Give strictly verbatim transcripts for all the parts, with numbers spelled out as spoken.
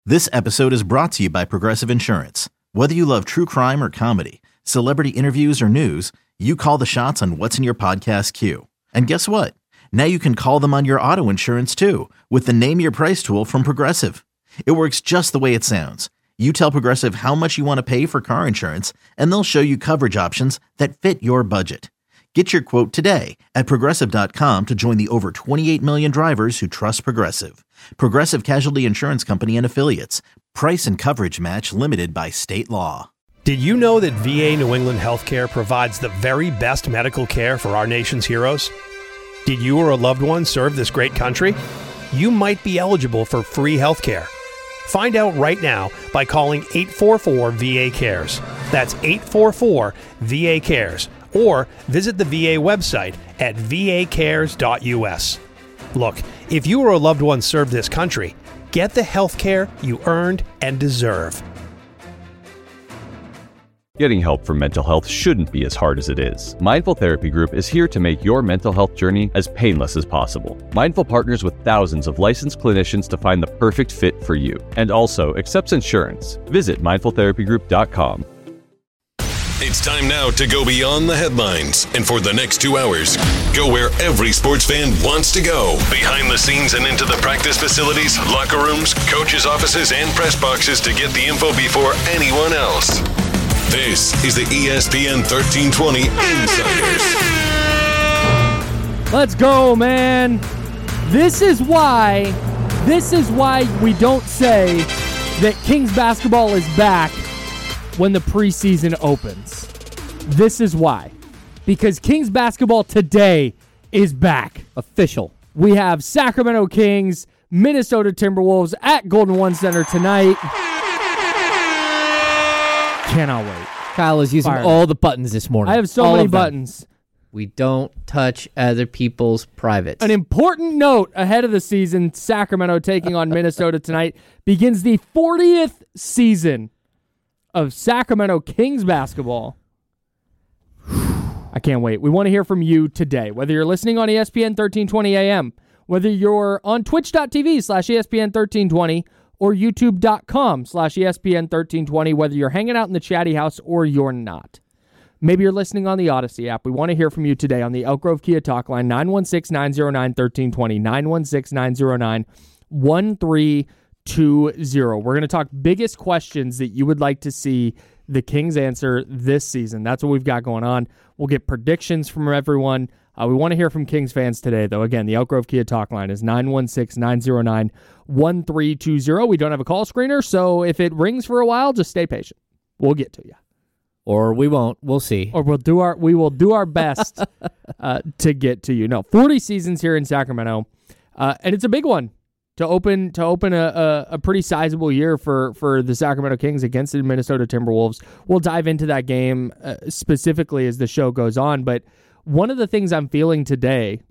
This episode is brought to you by Progressive Insurance. Whether you love true crime or comedy, celebrity interviews or news, you call the shots on what's in your podcast queue. And guess what? Now you can call them on your auto insurance too with the Name Your Price tool from Progressive. It works just the way it sounds. You tell Progressive how much you want to pay for car insurance, and they'll show you coverage options that fit your budget. Get your quote today at Progressive dot com to join the over twenty-eight million drivers who trust Progressive. Progressive Casualty Insurance Company and Affiliates. Price and coverage match limited by state law. Did you know that V A New England Healthcare provides the very best medical care for our nation's heroes? Did you or a loved one serve this great country? You might be eligible for free healthcare. Find out right now by calling eight four four V A cares. That's eight four four V A cares. Or visit the V A website at v a cares dot u s. Look, if you or a loved one served this country, get the health care you earned and deserve. Getting help for mental health shouldn't be as hard as it is. Mindful Therapy Group is here to make your mental health journey as painless as possible. Mindful partners with thousands of licensed clinicians to find the perfect fit for you, and also accepts insurance. Visit mindful therapy group dot com. It's time now to go beyond the headlines, and for the next two hours, go where every sports fan wants to go. Behind the scenes and into the practice facilities, locker rooms, coaches' offices, and press boxes to get the info before anyone else. This is the E S P N thirteen twenty Insiders. Let's go, man. This is why, this is why we don't say that Kings basketball is back when the preseason opens. This is why. Because Kings basketball today is back. Official. We have Sacramento Kings, Minnesota Timberwolves at Golden One Center tonight. Cannot wait. Kyle is using Fire. all the buttons this morning. I have so all many of them. buttons. We don't touch other people's privates. An important note ahead of the season, Sacramento taking on Minnesota tonight, begins the fortieth season of Sacramento Kings basketball. I can't wait. We want to hear from you today, whether you're listening on E S P N thirteen twenty A M, whether you're on twitch dot t v slash E S P N thirteen twenty or youtube dot com slash E S P N thirteen twenty, whether you're hanging out in the chatty house or you're not. Maybe you're listening on the Odyssey app. We want to hear from you today on the Elk Grove Kia Talk line, nine one six, nine zero nine, one three two zero, nine one six, nine zero nine, one three two zero. We're going to talk biggest questions that you would like to see the Kings answer this season. That's what we've got going on. We'll get predictions from everyone. Uh, we want to hear from Kings fans today, though. Again, the Elk Grove Kia Talk line is nine one six, nine zero nine, one three two zero. We don't have a call screener, so if it rings for a while, just stay patient. We'll get to you. Or we won't. We'll see. Or we'll do our we will do our best uh, to get to you. No, forty seasons here in Sacramento, uh, and it's a big one to open to open a, a, a pretty sizable year for, for the Sacramento Kings against the Minnesota Timberwolves. We'll dive into that game uh, specifically as the show goes on, but one of the things I'm feeling today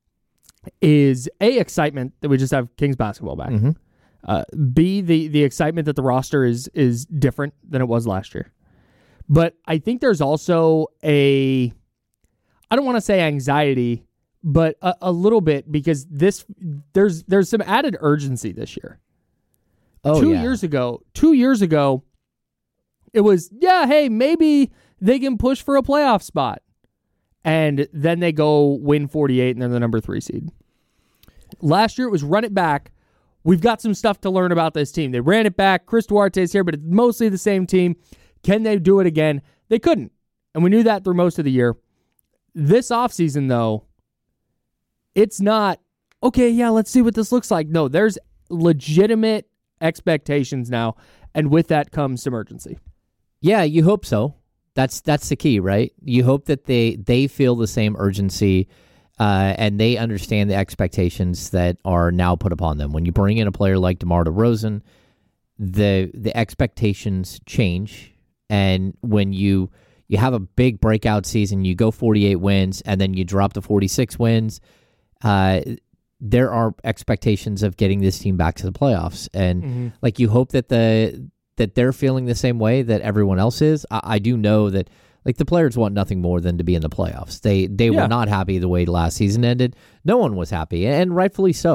is A, excitement that we just have Kings basketball back. Mm-hmm. Uh, B, the the excitement that the roster is is different than it was last year. But I think there's also a, I don't want to say anxiety, but a, a little bit, because this there's there's some added urgency this year. Oh, two yeah. years ago, two years ago, it was, yeah, hey, maybe they can push for a playoff spot. And then they go win forty-eight and they're the number three seed. Last year it was run it back. We've got some stuff to learn about this team. They ran it back. Chris Duarte's here, but it's mostly the same team. Can they do it again? They couldn't. And we knew that through most of the year. This offseason, though, it's not, okay, yeah, let's see what this looks like. No, there's legitimate expectations now, and with that comes some urgency. Yeah, you hope so. That's that's the key, right? You hope that they, they feel the same urgency uh, and they understand the expectations that are now put upon them. When you bring in a player like DeMar DeRozan, the the expectations change. And when you you have a big breakout season, you go forty-eight wins, and then you drop to forty-six wins, uh, there are expectations of getting this team back to the playoffs. And mm-hmm. like you hope that the that they're feeling the same way that everyone else is. I, I do know that like the players want nothing more than to be in the playoffs. They they yeah. were not happy the way last season ended. No one was happy, and rightfully so.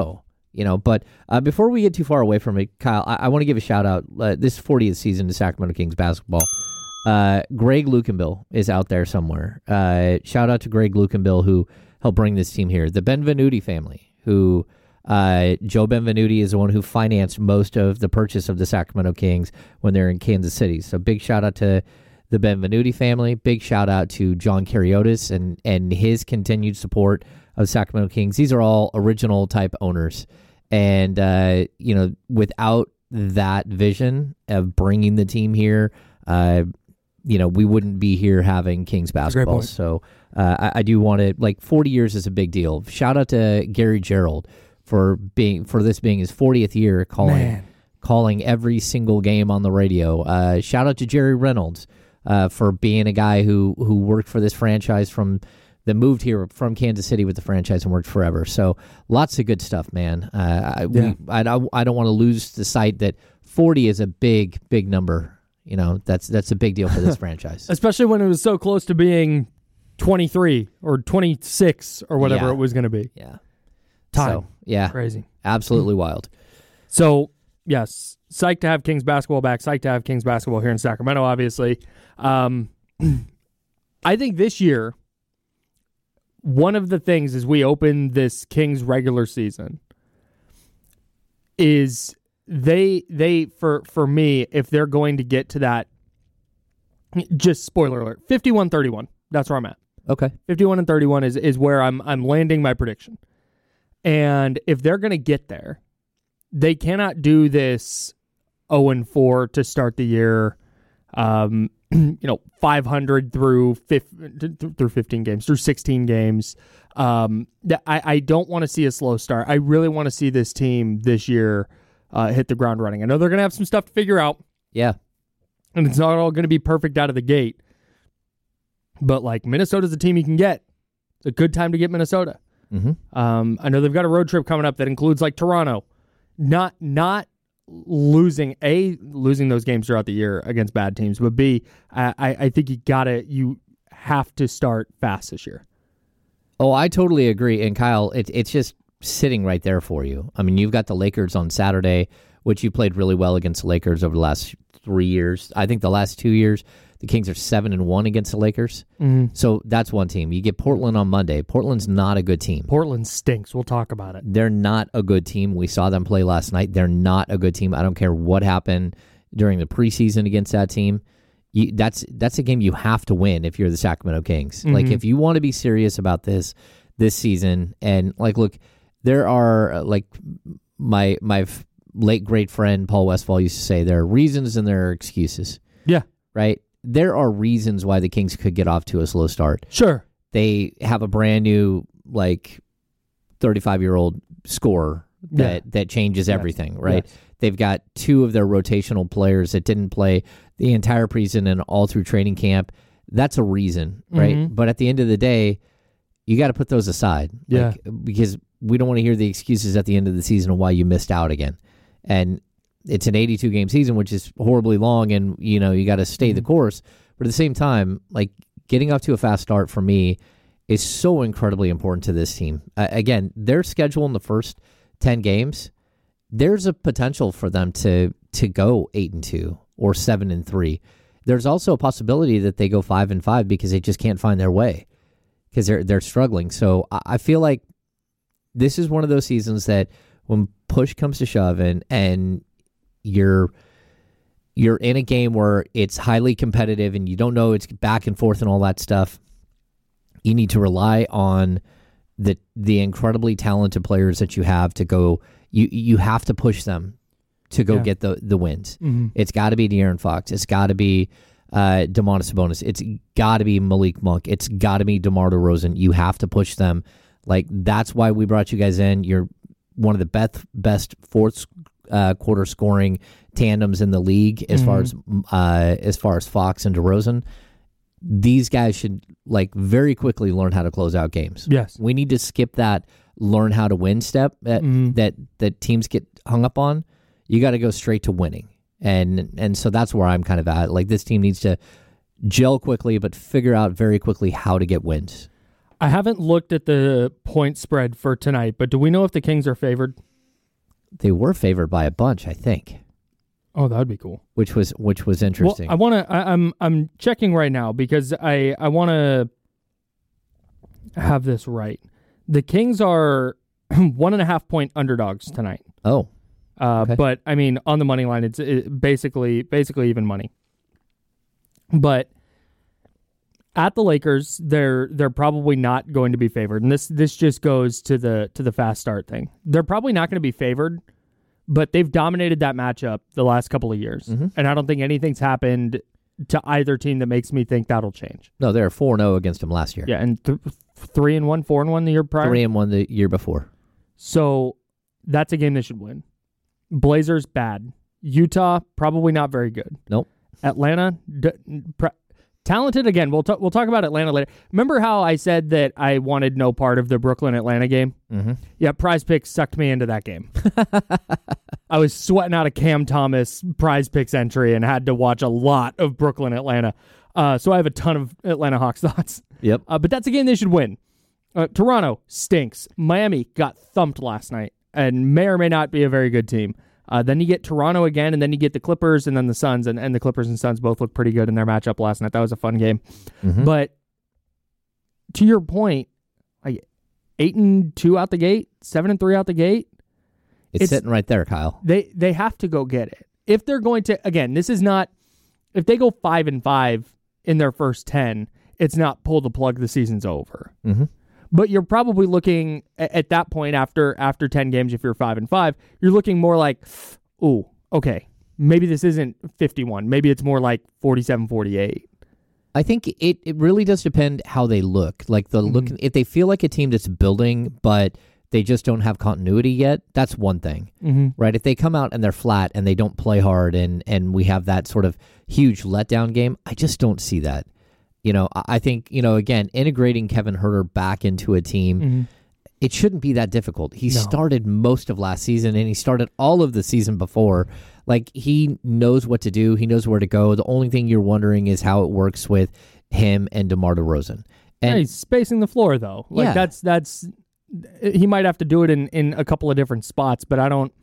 You know, but uh, before we get too far away from it, Kyle, I, I want to give a shout out. Uh, this fortieth season to Sacramento Kings basketball. Uh, Greg Lukenbill is out there somewhere. Uh, shout out to Greg Lukenbill who helped bring this team here. The Benvenuti family, who uh, Joe Benvenuti is the one who financed most of the purchase of the Sacramento Kings when they're in Kansas City. So big shout out to the Benvenuti family. Big shout out to John Kariotis and and his continued support of Sacramento Kings. These are all original type owners. And, uh, you know, without that vision of bringing the team here, uh, you know, we wouldn't be here having Kings basketball. So uh, I, I do want to, like, forty years is a big deal. Shout out to Gary Gerald for being for this being his fortieth year calling Man. calling every single game on the radio. Uh, shout out to Jerry Reynolds uh, for being a guy who who worked for this franchise from that moved here from Kansas City with the franchise and worked forever. So lots of good stuff, man. Uh, I, yeah. we, I, I don't want to lose the sight that forty is a big, big number. You know, that's that's a big deal for this franchise. Especially when it was so close to being twenty-three or twenty-six or whatever yeah. it was going to be. Yeah. Time. So, yeah. Crazy. Absolutely wild. So, yes, psyched to have Kings basketball back. Psyched to have Kings basketball here in Sacramento, obviously. Um, I think this year, one of the things as we open this Kings regular season is they they for for me, if they're going to get to that, just spoiler alert, fifty-one thirty-one. That's where I'm at. Okay. fifty-one and thirty-one is is where I'm I'm landing my prediction. And if they're going to get there, they cannot do this oh and four to start the year. Um you know, five hundred through through fifteen games, through sixteen games. Um, I, I don't want to see a slow start. I really want to see this team this year uh, hit the ground running. I know they're going to have some stuff to figure out. Yeah. And it's not all going to be perfect out of the gate. But, like, Minnesota's a team you can get. It's a good time to get Minnesota. Mm-hmm. Um, I know they've got a road trip coming up that includes, like, Toronto. Not not... losing a losing those games throughout the year against bad teams, but B, I, I think you gotta you have to start fast this year. Oh, I totally agree. And Kyle, it, it's just sitting right there for you. I mean, you've got the Lakers on Saturday, which you played really well against the Lakers over the last three years. I think the last two years, the Kings are seven and one against the Lakers. Mm-hmm. So that's one team. You get Portland on Monday. Portland's not a good team. Portland stinks. We'll talk about it. They're not a good team. We saw them play last night. They're not a good team. I don't care what happened during the preseason against that team. You, that's that's a game you have to win if you're the Sacramento Kings. Mm-hmm. Like, if you want to be serious about this this season, and like, look, there are uh, like my my f- late great friend Paul Westphal used to say, there are reasons and there are excuses. Yeah. Right. There are reasons why the Kings could get off to a slow start. Sure. They have a brand new, like, thirty-five-year-old scorer that, yeah. that changes yes. everything, right? Yes. They've got two of their rotational players that didn't play the entire preseason and all through training camp. That's a reason, right? Mm-hmm. But at the end of the day, you got to put those aside. Yeah. Like, because we don't want to hear the excuses at the end of the season of why you missed out again. And it's an eighty-two game season, which is horribly long, and you know you got to stay mm-hmm. the course. But at the same time, like, getting off to a fast start for me is so incredibly important to this team. Uh, again, their schedule in the first ten games, there's a potential for them to to go eight and two or seven and three. There's also a possibility that they go five and five because they just can't find their way because they're they're struggling. So I, I feel like this is one of those seasons that when push comes to shove and and you're you're in a game where it's highly competitive and you don't know it's back and forth and all that stuff, you need to rely on the the incredibly talented players that you have to go. You you have to push them to go yeah. get the the wins. Mm-hmm. It's got to be De'Aaron Fox. It's got to be uh, Domantas Sabonis. It's got to be Malik Monk. It's got to be DeMar DeRozan. You have to push them. Like, that's why we brought you guys in. You're one of the best best fourth uh, quarter scoring tandems in the league as mm-hmm. far as uh, as far as Fox and DeRozan. These guys should, like, very quickly learn how to close out games. Yes, we need to skip that learn how to win step that mm-hmm. that that teams get hung up on. You got to go straight to winning, and and so that's where I'm kind of at. Like, this team needs to gel quickly, but figure out very quickly how to get wins. I haven't looked at the point spread for tonight, but do we know if the Kings are favored? they were favored by a bunch, I think. Oh, that would be cool. Which was which was interesting. Well, I want to. I'm I'm checking right now because I I want to have this right. The Kings are one and a half point underdogs tonight. Oh, uh, okay. But I mean, on the money line, it's it basically basically even money. But at the Lakers, they're they're probably not going to be favored, and this this just goes to the to the fast start thing. They're probably not going to be favored. But they've dominated that matchup the last couple of years. Mm-hmm. And I don't think anything's happened to either team that makes me think that'll change. No, they were four and oh against them last year. Yeah, and th- three and one, four and one the year prior? three and one the year before. So that's a game they should win. Blazers, bad. Utah, probably not very good. Nope. Atlanta, d- pre- talented again. We'll, t- we'll talk about Atlanta later. Remember how I said that I wanted no part of the Brooklyn-Atlanta game? Mm-hmm. Yeah, Prize Picks sucked me into that game. I was sweating out a Cam Thomas Prize Picks entry and had to watch a lot of Brooklyn-Atlanta. Uh, so I have a ton of Atlanta Hawks thoughts. Yep. Uh, but that's a game they should win. Uh, Toronto stinks. Miami got thumped last night and may or may not be a very good team. Uh, then you get Toronto again, and then you get the Clippers and then the Suns, and, and the Clippers and Suns both look pretty good in their matchup last night. That was a fun game. Mm-hmm. But to your point, like eight and two out the gate, seven and three out the gate. It's, it's sitting right there, Kyle. They they have to go get it. If they're going to, again, this is not, if they go five and five in their first ten, it's not pull the plug, the season's over. Mm-hmm. But you're probably looking at, at that point after after ten games, if you're five and five, you're looking more like, ooh, okay, maybe this isn't fifty-one. Maybe it's more like forty-seven forty-eight. I think it, it really does depend how they look. Like the mm-hmm. look, if they feel like a team that's building, but they just don't have continuity yet, that's one thing, mm-hmm. right? If they come out and they're flat and they don't play hard and, and we have that sort of huge letdown game, I just don't see that. You know, I think, you know, again, integrating Kevin Huerter back into a team, mm-hmm. it shouldn't be that difficult. He no. started most of last season and he started all of the season before. Like, he knows what to do. He knows where to go. The only thing you're wondering is how it works with him and DeMar DeRozan. And yeah, he's spacing the floor, though. Like, yeah. that's, that's, he might have to do it in, in a couple of different spots, but I don't,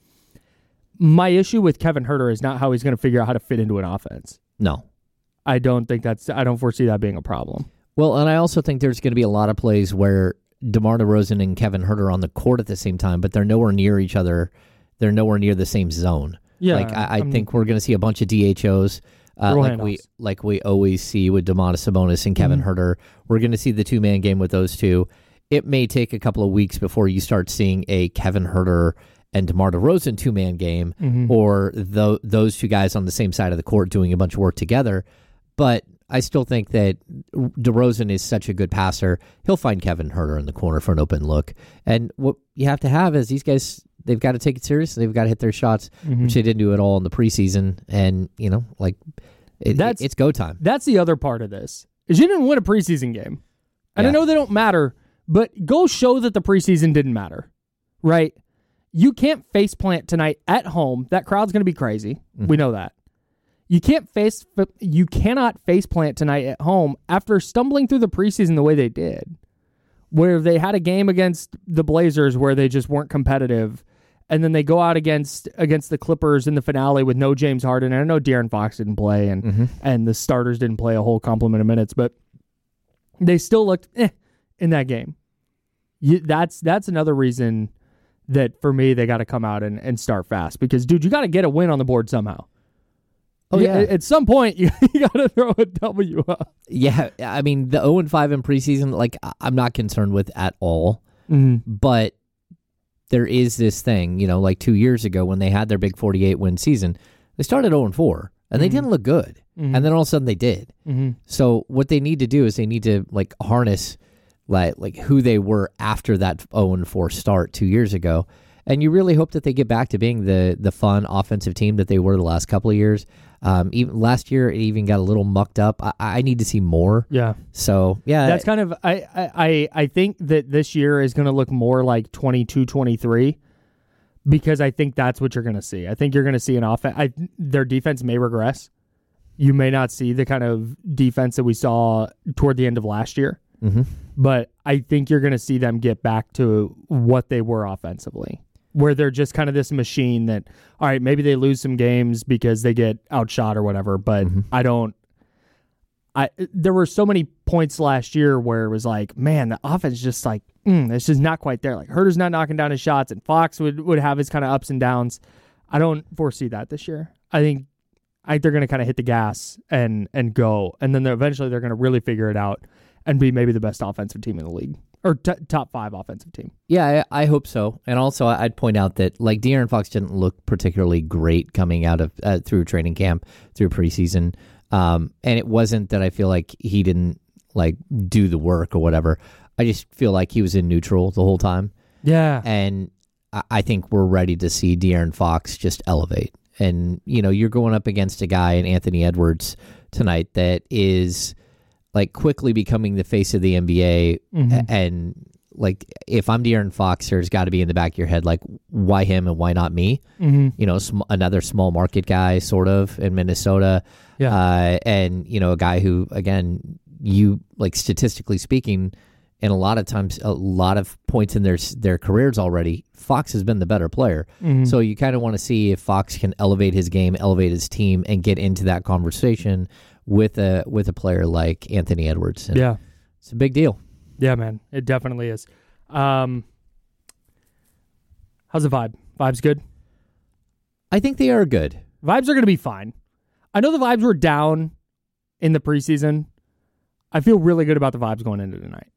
my issue with Kevin Huerter is not how he's going to figure out how to fit into an offense. No. I don't think that's, I don't foresee that being a problem. Well, and I also think there's going to be a lot of plays where DeMar DeRozan and Kevin Huerter are on the court at the same time, but they're nowhere near each other. They're nowhere near the same zone. Yeah, like I, I think we're going to see a bunch of D H Os, uh, like we like we always see with Domantas Sabonis and Kevin mm-hmm. Huerter. We're going to see the two man game with those two. It may take a couple of weeks before you start seeing a Kevin Huerter and DeMar DeRozan two man game, mm-hmm. or th- those two guys on the same side of the court doing a bunch of work together. But I still think that DeRozan is such a good passer. He'll find Kevin Huerter in the corner for an open look. And what you have to have is these guys, they've got to take it seriously. They've got to hit their shots, mm-hmm. which they didn't do at all in the preseason. And, you know, like, it, that's, it, it's go time. That's the other part of this, is you didn't win a preseason game. And yeah. I know they don't matter, but go show that the preseason didn't matter, right? You can't faceplant tonight at home. That crowd's going to be crazy. Mm-hmm. We know that. You can't face, you cannot faceplant tonight at home after stumbling through the preseason the way they did, where they had a game against the Blazers where they just weren't competitive, and then they go out against against the Clippers in the finale with no James Harden. And I know De'Aaron Fox didn't play, and mm-hmm. and the starters didn't play a whole complement of minutes, but they still looked eh in that game. You, that's that's another reason that for me they got to come out and, and start fast, because dude, you got to get a win on the board somehow. Oh, yeah. At some point, you, you got to throw a W up. Yeah, I mean, the oh and five in preseason, like, I'm not concerned with at all. Mm-hmm. But there is this thing, you know, like two years ago when they had their big forty-eight win season, they started oh and four, and mm-hmm. they didn't look good. Mm-hmm. And then all of a sudden they did. Mm-hmm. So what they need to do is they need to, like, harness, like, like who they were after that oh and four start two years ago. And you really hope that they get back to being the the fun offensive team that they were the last couple of years. Um, even last year, it even got a little mucked up. I, I need to see more. Yeah. So yeah, that's kind of. I I I think that this year is going to look more like twenty-two twenty-three, because I think that's what you're going to see. I think you're going to see an offense. I, their defense may regress. You may not see the kind of defense that we saw toward the end of last year. Mm-hmm. But I think you're going to see them get back to what they were offensively. where they're just kind of this machine that, all right, maybe they lose some games because they get outshot or whatever, but mm-hmm. I don't. I there were so many points last year where it was like, man, the offense just like, mm, it's just not quite there. Like Herter's not knocking down his shots, and Fox would, would have his kind of ups and downs. I don't foresee that this year. I think I think they're going to kind of hit the gas and and go, and then they're, eventually they're going to really figure it out and be maybe the best offensive team in the league, or t- top five offensive team. Yeah, I, I hope so. And also, I'd point out that like De'Aaron Fox didn't look particularly great coming out of uh, through training camp, through preseason, um, and it wasn't that I feel like he didn't like do the work or whatever. I just feel like he was in neutral the whole time. Yeah, and I, I think we're ready to see De'Aaron Fox just elevate. And you know, you're going up against a guy in Anthony Edwards tonight that is like quickly becoming the face of the N B A, mm-hmm. and like if I'm De'Aaron Fox, there's got to be in the back of your head like, why him and why not me? Mm-hmm. You know, sm- another small market guy, sort of in Minnesota, yeah, uh, and you know, a guy who, again, you like statistically speaking, and a lot of times, a lot of points in their their careers already, Fox has been the better player. Mm-hmm. So you kind of want to see if Fox can elevate his game, elevate his team, and get into that conversation with a with a player like Anthony Edwards. And yeah, it's a big deal. Yeah, man, it definitely is. Um, how's the vibe? Vibe's good? I think they are good. Vibes are going to be fine. I know the vibes were down in the preseason. I feel really good about the vibes going into tonight.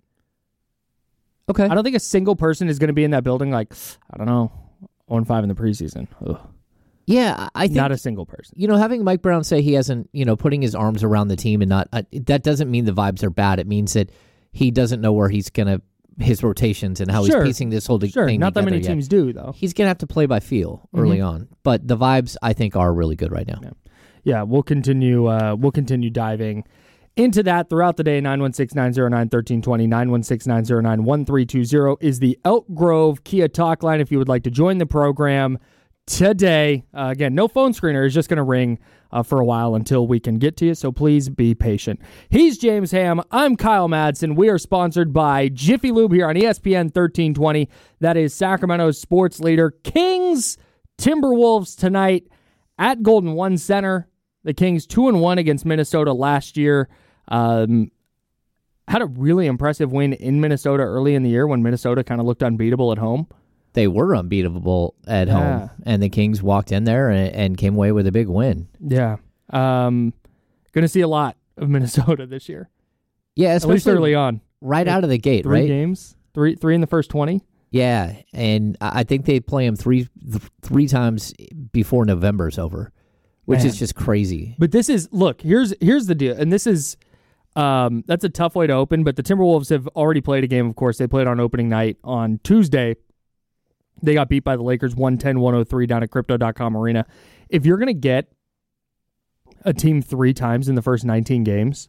Okay. I don't think a single person is going to be in that building like, I don't know, oh and five in the preseason. Ugh. Yeah, I think... Not a single person. You know, having Mike Brown say he hasn't, you know, putting his arms around the team and not... Uh, that doesn't mean the vibes are bad. It means that he doesn't know where he's going to... his rotations and how sure. he's piecing this whole sure. thing Not that many yet. teams do, though. He's going to have to play by feel early mm-hmm. on. But the vibes, I think, are really good right now. Yeah, yeah we'll continue uh, We'll continue diving into that throughout the day. Nine one six, nine zero nine, one three two zero, nine one six, nine zero nine, one three two zero is the Elk Grove Kia Talk line if you would like to join the program today. Uh, again, no phone screener is just going to ring uh, for a while until we can get to you, so please be patient. He's James Ham. I'm Kyle Madsen. We are sponsored by Jiffy Lube here on E S P N thirteen twenty. That is Sacramento's sports leader. Kings, Timberwolves tonight at Golden One Center. The Kings two and one against Minnesota last year. Um, had a really impressive win in Minnesota early in the year when Minnesota kind of looked unbeatable at home. They were unbeatable at yeah. home, and the Kings walked in there and, and came away with a big win. Yeah. Um, going to see a lot of Minnesota this year. Yeah, especially at least early on. Right like out of the gate, three right? Three games, three three in the first twenty. Yeah, and I think they play them three th- three times before November's over, which Man. is just crazy. But this is, look, here's here's the deal, and this is, um, that's a tough way to open, but the Timberwolves have already played a game, of course. They played on opening night on Tuesday. They got beat by the Lakers one ten to one oh three down at Crypto dot com Arena. If you're going to get a team three times in the first nineteen games,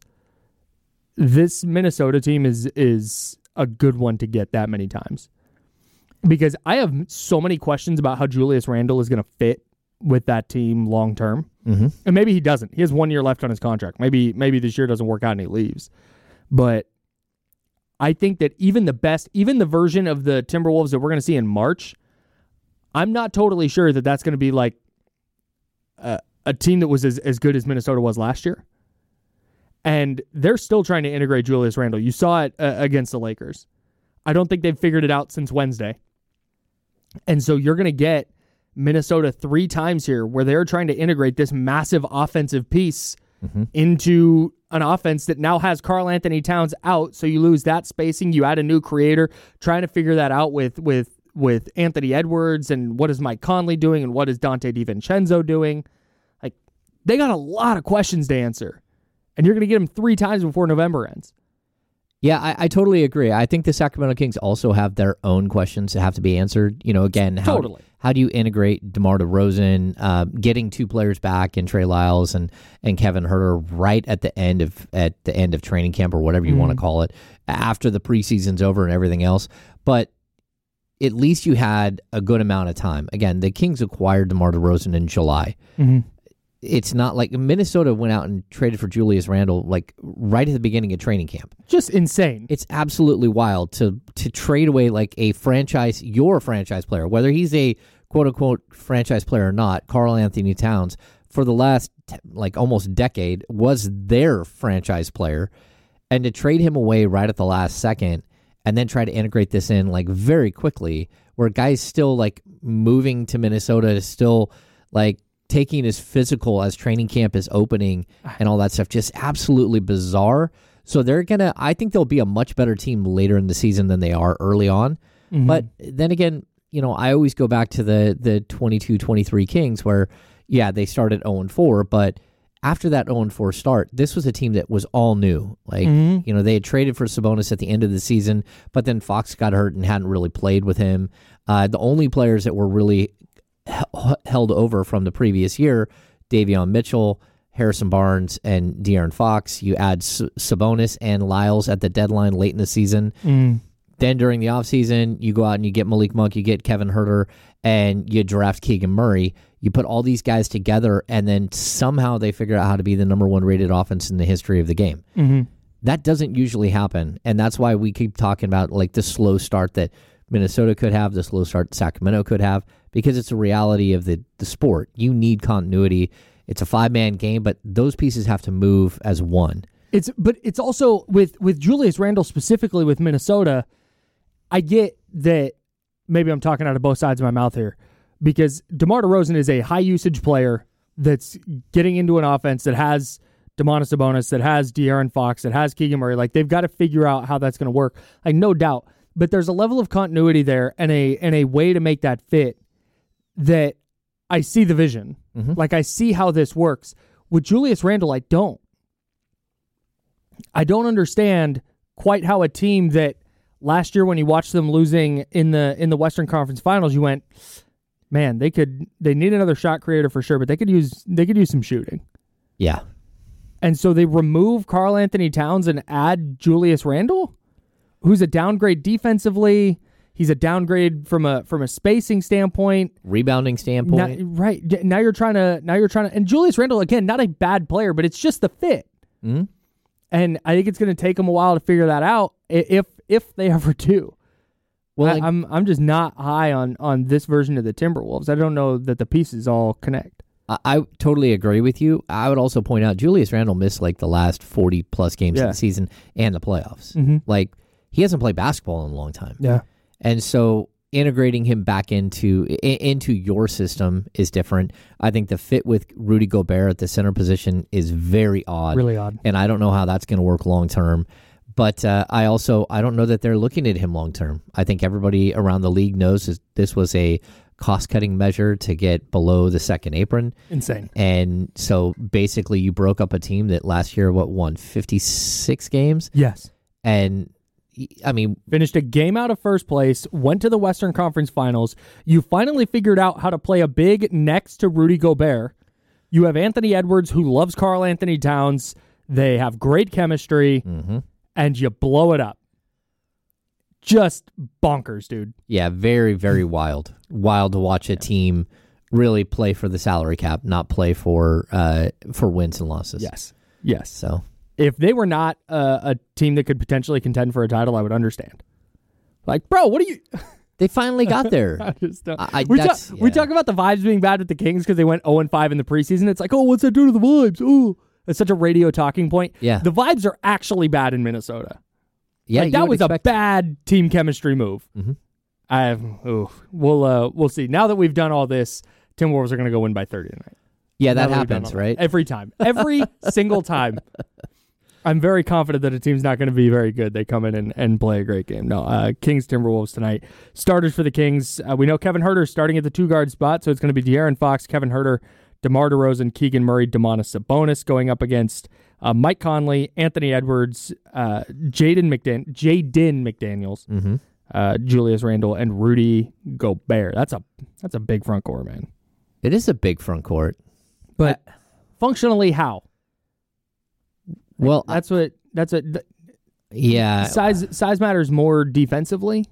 this Minnesota team is is a good one to get that many times. Because I have so many questions about how Julius Randle is going to fit with that team long term. Mm-hmm. And maybe he doesn't. He has one year left on his contract. Maybe maybe this year doesn't work out and he leaves. But I think that even the best, even the version of the Timberwolves that we're going to see in March, I'm not totally sure that that's going to be like a, a team that was as, as good as Minnesota was last year. And they're still trying to integrate Julius Randle. You saw it uh, against the Lakers. I don't think they've figured it out since Wednesday. And so you're going to get Minnesota three times here where they're trying to integrate this massive offensive piece mm-hmm. into an offense that now has Karl Anthony Towns out, so you lose that spacing. You add a new creator, trying to figure that out with with with Anthony Edwards, and what is Mike Conley doing, and what is Dante DiVincenzo doing? Like, they got a lot of questions to answer, and you're going to get them three times before November ends. Yeah, I, I totally agree. I think the Sacramento Kings also have their own questions that have to be answered. You know, again, how, totally. how do you integrate DeMar DeRozan, uh, getting two players back in Trey Lyles and, and Kevin Huerter right at the end of at the end of training camp or whatever you mm-hmm. want to call it, after the preseason's over and everything else. But at least you had a good amount of time. Again, the Kings acquired DeMar DeRozan in July. Mm-hmm. it's not like Minnesota went out and traded for Julius Randle like right at the beginning of training camp. Just insane. It's absolutely wild to to trade away like a franchise, your franchise player, whether he's a quote unquote franchise player or not. Karl Anthony Towns, for the last like almost decade, was their franchise player, and to trade him away right at the last second and then try to integrate this in like very quickly, where guys still like moving to Minnesota, still like taking his physical as training camp is opening and all that stuff, just absolutely bizarre. So they're going to, I think they'll be a much better team later in the season than they are early on. Mm-hmm. But then again, you know, I always go back to the the twenty-two twenty-three Kings where, yeah, they started oh and four, but after that oh and four start, this was a team that was all new. Like, mm-hmm. you know, they had traded for Sabonis at the end of the season, but then Fox got hurt and hadn't really played with him. Uh, the only players that were really h- held over from the previous year, Davion Mitchell, Harrison Barnes, and De'Aaron Fox. You add S- Sabonis and Lyles at the deadline late in the season. Mm. Then during the offseason, you go out and you get Malik Monk, you get Kevin Huerter, and you draft Keegan Murray. You put all these guys together, and then somehow they figure out how to be the number one rated offense in the history of the game. Mm-hmm. That doesn't usually happen, and that's why we keep talking about like the slow start that Minnesota could have, the slow start Sacramento could have, because it's a reality of the, the sport. You need continuity. It's a five-man game, but those pieces have to move as one. It's But it's also, with, with Julius Randle specifically with Minnesota, I get that maybe I'm talking out of both sides of my mouth here, because DeMar DeRozan is a high-usage player that's getting into an offense that has Domantas Sabonis, that has De'Aaron Fox, that has Keegan Murray. Like, they've got to figure out how that's going to work. Like, no doubt. But there's a level of continuity there and a and a way to make that fit that I see the vision. Mm-hmm. Like, I see how this works. With Julius Randle, I don't. I don't understand quite how a team that last year when you watched them losing in the in the Western Conference Finals, you went, man, they could they need another shot creator for sure, but they could use they could use some shooting. Yeah. And so they remove Karl Anthony Towns and add Julius Randle, who's a downgrade defensively. He's a downgrade from a from a spacing standpoint, rebounding standpoint. Now, right now, you're trying to now you're trying to, and Julius Randle, again, not a bad player, but it's just the fit. Mm-hmm. And I think it's going to take them a while to figure that out, if if they ever do. Well, I, I'm I'm just not high on on this version of the Timberwolves. I don't know that the pieces all connect. I, I totally agree with you. I would also point out Julius Randle missed like the last forty plus games yeah. of the season and the playoffs. Mm-hmm. Like, he hasn't played basketball in a long time. Yeah. And so integrating him back into into your system is different. I think the fit with Rudy Gobert at the center position is very odd. Really odd. And I don't know how that's going to work long term. But uh, I also I don't know that they're looking at him long term. I think everybody around the league knows that this was a cost-cutting measure to get below the second apron. Insane. And so basically you broke up a team that last year, what, won fifty-six games? Yes. And I mean, finished a game out of first place, went to the Western Conference Finals. You finally figured out how to play a big next to Rudy Gobert. You have Anthony Edwards, who loves Karl Anthony Towns. They have great chemistry, mm-hmm. and you blow it up. Just bonkers, dude. Yeah, very, very wild. Wild to watch a team really play for the salary cap, not play for uh, for wins and losses. Yes, yes. So. If they were not uh, a team that could potentially contend for a title, I would understand. Like, bro, what are you... They finally got there. I just don't... I, we, talk, yeah. we talk about the vibes being bad with the Kings because they went oh and five in the preseason. It's like, oh, what's that do to the vibes? Oh, it's such a radio talking point. Yeah. The vibes are actually bad in Minnesota. Yeah, like, that was expect... a bad team chemistry move. Mm-hmm. I, ooh, we'll, uh, we'll see. Now that we've done all this, Timberwolves are going to go win by thirty tonight. Yeah, that happens, right? Every time. Every single time. I'm very confident that a team's not going to be very good. They come in and, and play a great game. No, uh, Kings Timberwolves tonight. Starters for the Kings. Uh, we know Kevin Huerter starting at the two-guard spot, so it's going to be De'Aaron Fox, Kevin Huerter, DeMar DeRozan, Keegan Murray, Domantas Sabonis going up against uh, Mike Conley, Anthony Edwards, uh, Jaden McDan- Jaden McDaniels, mm-hmm. uh, Julius Randle, and Rudy Gobert. That's a that's a big front court, man. It is a big front court. But I- functionally, how? Well, that's what that's what. Th- yeah, size size matters more defensively.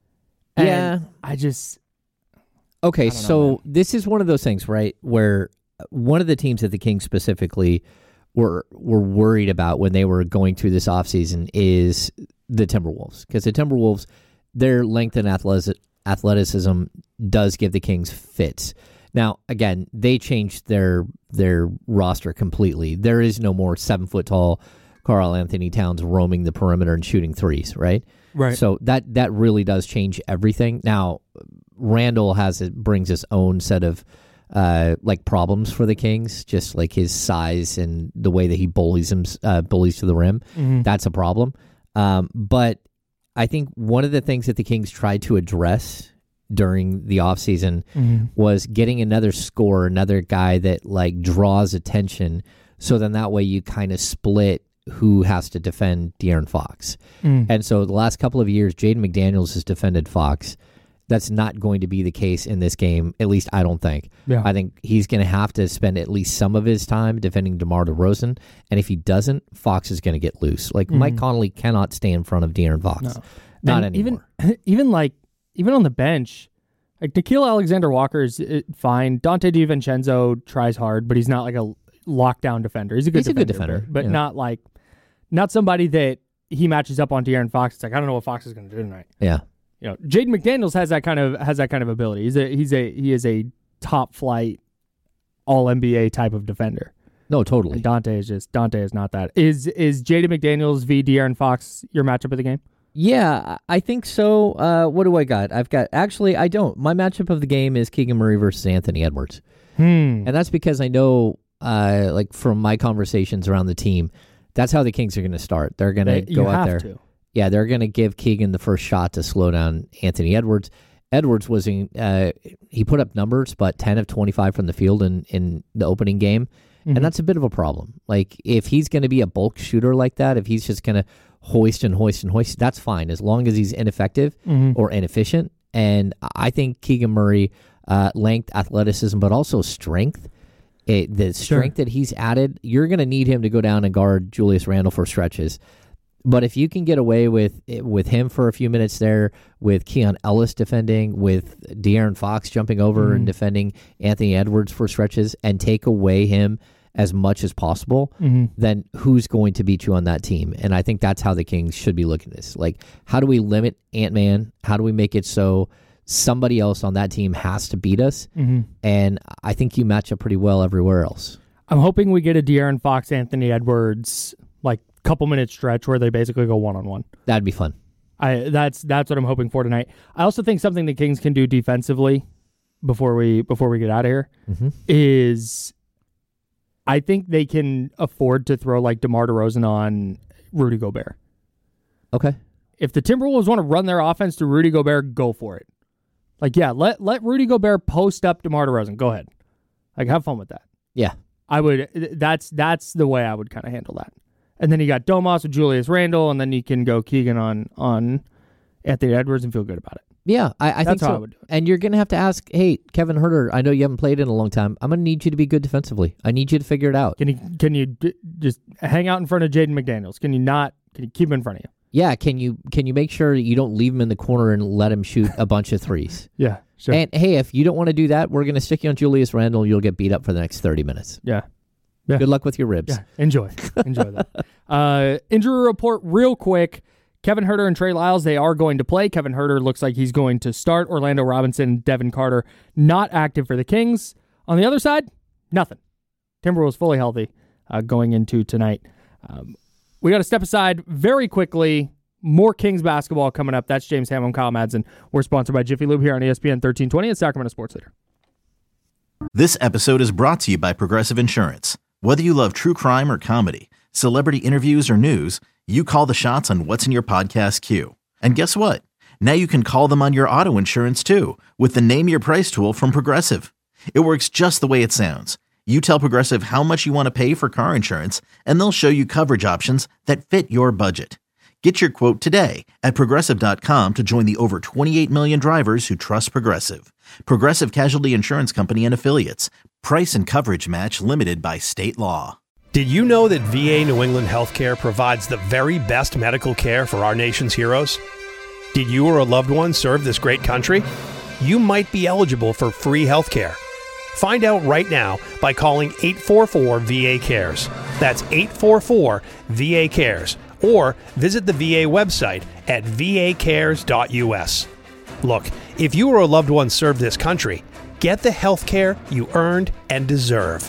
Yeah, I just okay. So know, this is one of those things, right, where one of the teams that the Kings specifically were were worried about when they were going through this offseason is the Timberwolves, because the Timberwolves, their length and athletic, athleticism does give the Kings fits. Now, again, they changed their their roster completely. There is no more seven foot tall Karl Anthony Towns roaming the perimeter and shooting threes, right? Right. So that that really does change everything. Now, Randall has it brings his own set of uh, like problems for the Kings, just like his size and the way that he bullies him, uh, bullies to the rim. Mm-hmm. That's a problem. Um, but I think one of the things that the Kings tried to address during the offseason mm-hmm. was getting another scorer, another guy that like draws attention. So then that way you kind of split who has to defend De'Aaron Fox. Mm. And so the last couple of years, Jaden McDaniels has defended Fox. That's not going to be the case in this game, at least I don't think. Yeah. I think he's going to have to spend at least some of his time defending DeMar DeRozan, and if he doesn't, Fox is going to get loose. Like, mm-hmm. Mike Conley cannot stay in front of De'Aaron Fox. No. Not and anymore. Even, even, like, even on the bench, like, Nickeil Alexander-Walker is fine. Dante DiVincenzo tries hard, but he's not like a lockdown defender. He's a good he's defender. a good defender. But, but yeah. not like, not somebody that he matches up on De'Aaron Fox. It's like, I don't know what Fox is going to do tonight. Yeah. You know, Jaden McDaniels has that kind of has that kind of ability. He's a he's a he is a top flight all N B A type of defender. No, totally. And Dante is just Dante is not that. Is is Jaden McDaniels v De'Aaron Fox your matchup of the game? Yeah, I think so. Uh, what do I got? I've got actually I don't. My matchup of the game is Keegan Murray versus Anthony Edwards, hmm. and that's because I know, uh, like from my conversations around the team, that's how the Kings are going to start. They're going to go out there. To. Yeah, they're going to give Keegan the first shot to slow down Anthony Edwards. Edwards was in, uh, he put up numbers, but ten of twenty-five from the field in, in the opening game, mm-hmm. and that's a bit of a problem. Like, if he's going to be a bulk shooter like that, if he's just going to hoist and hoist and hoist, that's fine, as long as he's ineffective mm-hmm. or inefficient. And I think Keegan Murray, uh, length, athleticism, but also strength, it, the strength sure. that he's added, you're going to need him to go down and guard Julius Randle for stretches. But if you can get away with with him for a few minutes there, with Keon Ellis defending, with De'Aaron Fox jumping over mm. and defending Anthony Edwards for stretches, and take away him as much as possible, mm-hmm. then who's going to beat you on that team? And I think that's how the Kings should be looking at this. Like, how do we limit Ant-Man? How do we make it so somebody else on that team has to beat us? Mm-hmm. And I think you match up pretty well everywhere else. I'm hoping we get a De'Aaron Fox, Anthony Edwards, like, couple minute stretch where they basically go one on one. That'd be fun. I that's that's what I'm hoping for tonight. I also think something the Kings can do defensively before we before we get out of here mm-hmm. is I think they can afford to throw like DeMar DeRozan on Rudy Gobert. Okay. If the Timberwolves want to run their offense to Rudy Gobert, go for it. Like, yeah, let let Rudy Gobert post up DeMar DeRozan. Go ahead. Like, have fun with that. Yeah. I would that's that's the way I would kind of handle that. And then you got Domas with Julius Randle, and then you can go Keegan on on Anthony Edwards and feel good about it. Yeah, I, I think so. How I would do it. And you're going to have to ask, hey, Kevin Huerter, I know you haven't played in a long time. I'm going to need you to be good defensively. I need you to figure it out. Can you can you d- just hang out in front of Jaden McDaniels? Can you not? Can you keep him in front of you? Yeah, can you can you make sure that you don't leave him in the corner and let him shoot a bunch of threes? Yeah, sure. And hey, if you don't want to do that, we're going to stick you on Julius Randle. You'll get beat up for the next thirty minutes. Yeah. Yeah. Good luck with your ribs. Yeah, enjoy. Enjoy that. Uh, injury report real quick. Kevin Huerter and Trey Lyles, they are going to play. Kevin Huerter looks like he's going to start. Orlando Robinson, Devin Carter, not active for the Kings. On the other side, nothing. Timberwolves fully healthy uh, going into tonight. Um, we got to step aside very quickly. More Kings basketball coming up. That's James Ham. I'm Kyle Madsen. We're sponsored by Jiffy Lube here on E S P N thirteen twenty and Sacramento Sports Leader. This episode is brought to you by Progressive Insurance. Whether you love true crime or comedy, celebrity interviews or news, you call the shots on what's in your podcast queue. And guess what? Now you can call them on your auto insurance too with the Name Your Price tool from Progressive. It works just the way it sounds. You tell Progressive how much you want to pay for car insurance, and they'll show you coverage options that fit your budget. Get your quote today at Progressive dot com to join the over twenty-eight million drivers who trust Progressive. Progressive Casualty Insurance Company and Affiliates. Price and coverage match limited by state law. Did you know that V A New England Healthcare provides the very best medical care for our nation's heroes? Did you or a loved one serve this great country? You might be eligible for free healthcare. Find out right now by calling eight four four V A cares. That's eight four four V A cares. Or visit the V A website at v a cares dot u s. Look, if you or a loved one serve this country, get the health care you earned and deserve.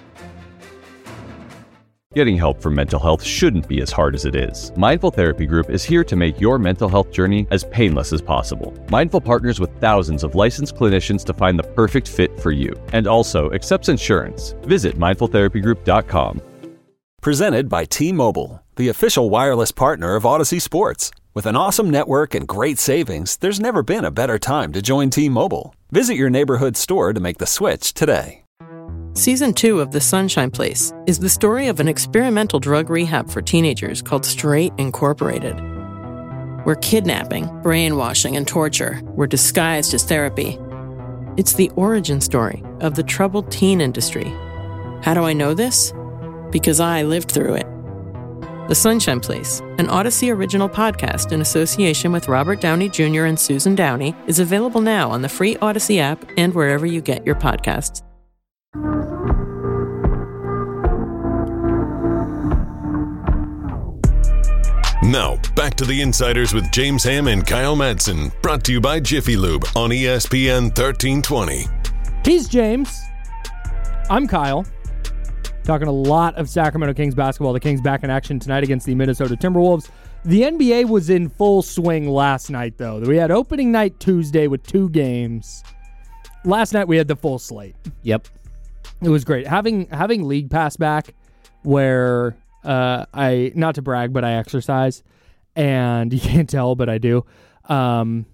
Getting help for mental health shouldn't be as hard as it is. Mindful Therapy Group is here to make your mental health journey as painless as possible. Mindful partners with thousands of licensed clinicians to find the perfect fit for you, and also accepts insurance. Visit mindful therapy group dot com. Presented by T-Mobile, the official wireless partner of Odyssey Sports. With an awesome network and great savings, there's never been a better time to join T-Mobile. Visit your neighborhood store to make the switch today. Season two of The Sunshine Place is the story of an experimental drug rehab for teenagers called Straight Incorporated, where kidnapping, brainwashing, and torture were disguised as therapy. It's the origin story of the troubled teen industry. How do I know this? Because I lived through it. The Sunshine Place, an Odyssey original podcast in association with Robert Downey Junior and Susan Downey, is available now on the free Odyssey app and wherever you get your podcasts. Now, back to the Insiders with James Ham and Kyle Madsen, brought to you by Jiffy Lube on E S P N thirteen twenty. He's James. I'm Kyle. Talking a lot of Sacramento Kings basketball. The Kings back in action tonight against the Minnesota Timberwolves. The N B A was in full swing last night, though. We had opening night Tuesday with two games. Last night we had the full slate. Yep. It was great. Having having League Pass back, where uh, I, not to brag, but I exercise, and you can't tell, but I do. Um,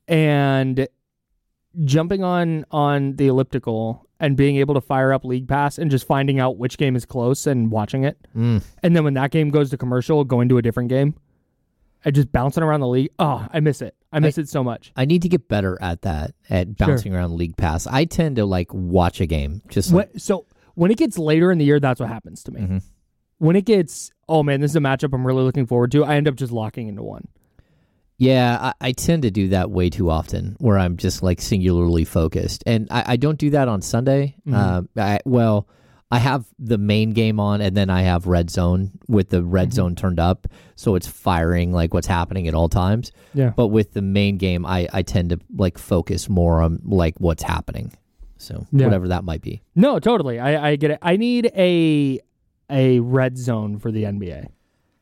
and jumping on on the elliptical and being able to fire up League Pass and just finding out which game is close and watching it. Mm. And then when that game goes to commercial, going to a different game. I just bouncing around the league. Oh, I miss it. I miss I, it so much. I need to get better at that, at bouncing sure. around League Pass. I tend to like watch a game. Just like, when, so when it gets later in the year, that's what happens to me. Mm-hmm. When it gets, oh man, this is a matchup I'm really looking forward to, I end up just locking into one. Yeah, I, I tend to do that way too often, where I'm just like singularly focused, and I, I don't do that on Sunday. Mm-hmm. Uh, I, well, I have the main game on, and then I have Red Zone with the Red mm-hmm. Zone turned up, so it's firing like what's happening at all times. Yeah. But with the main game, I, I tend to like focus more on like what's happening. So yeah. whatever that might be. No, totally. I, I get it. I need a a Red Zone for the N B A.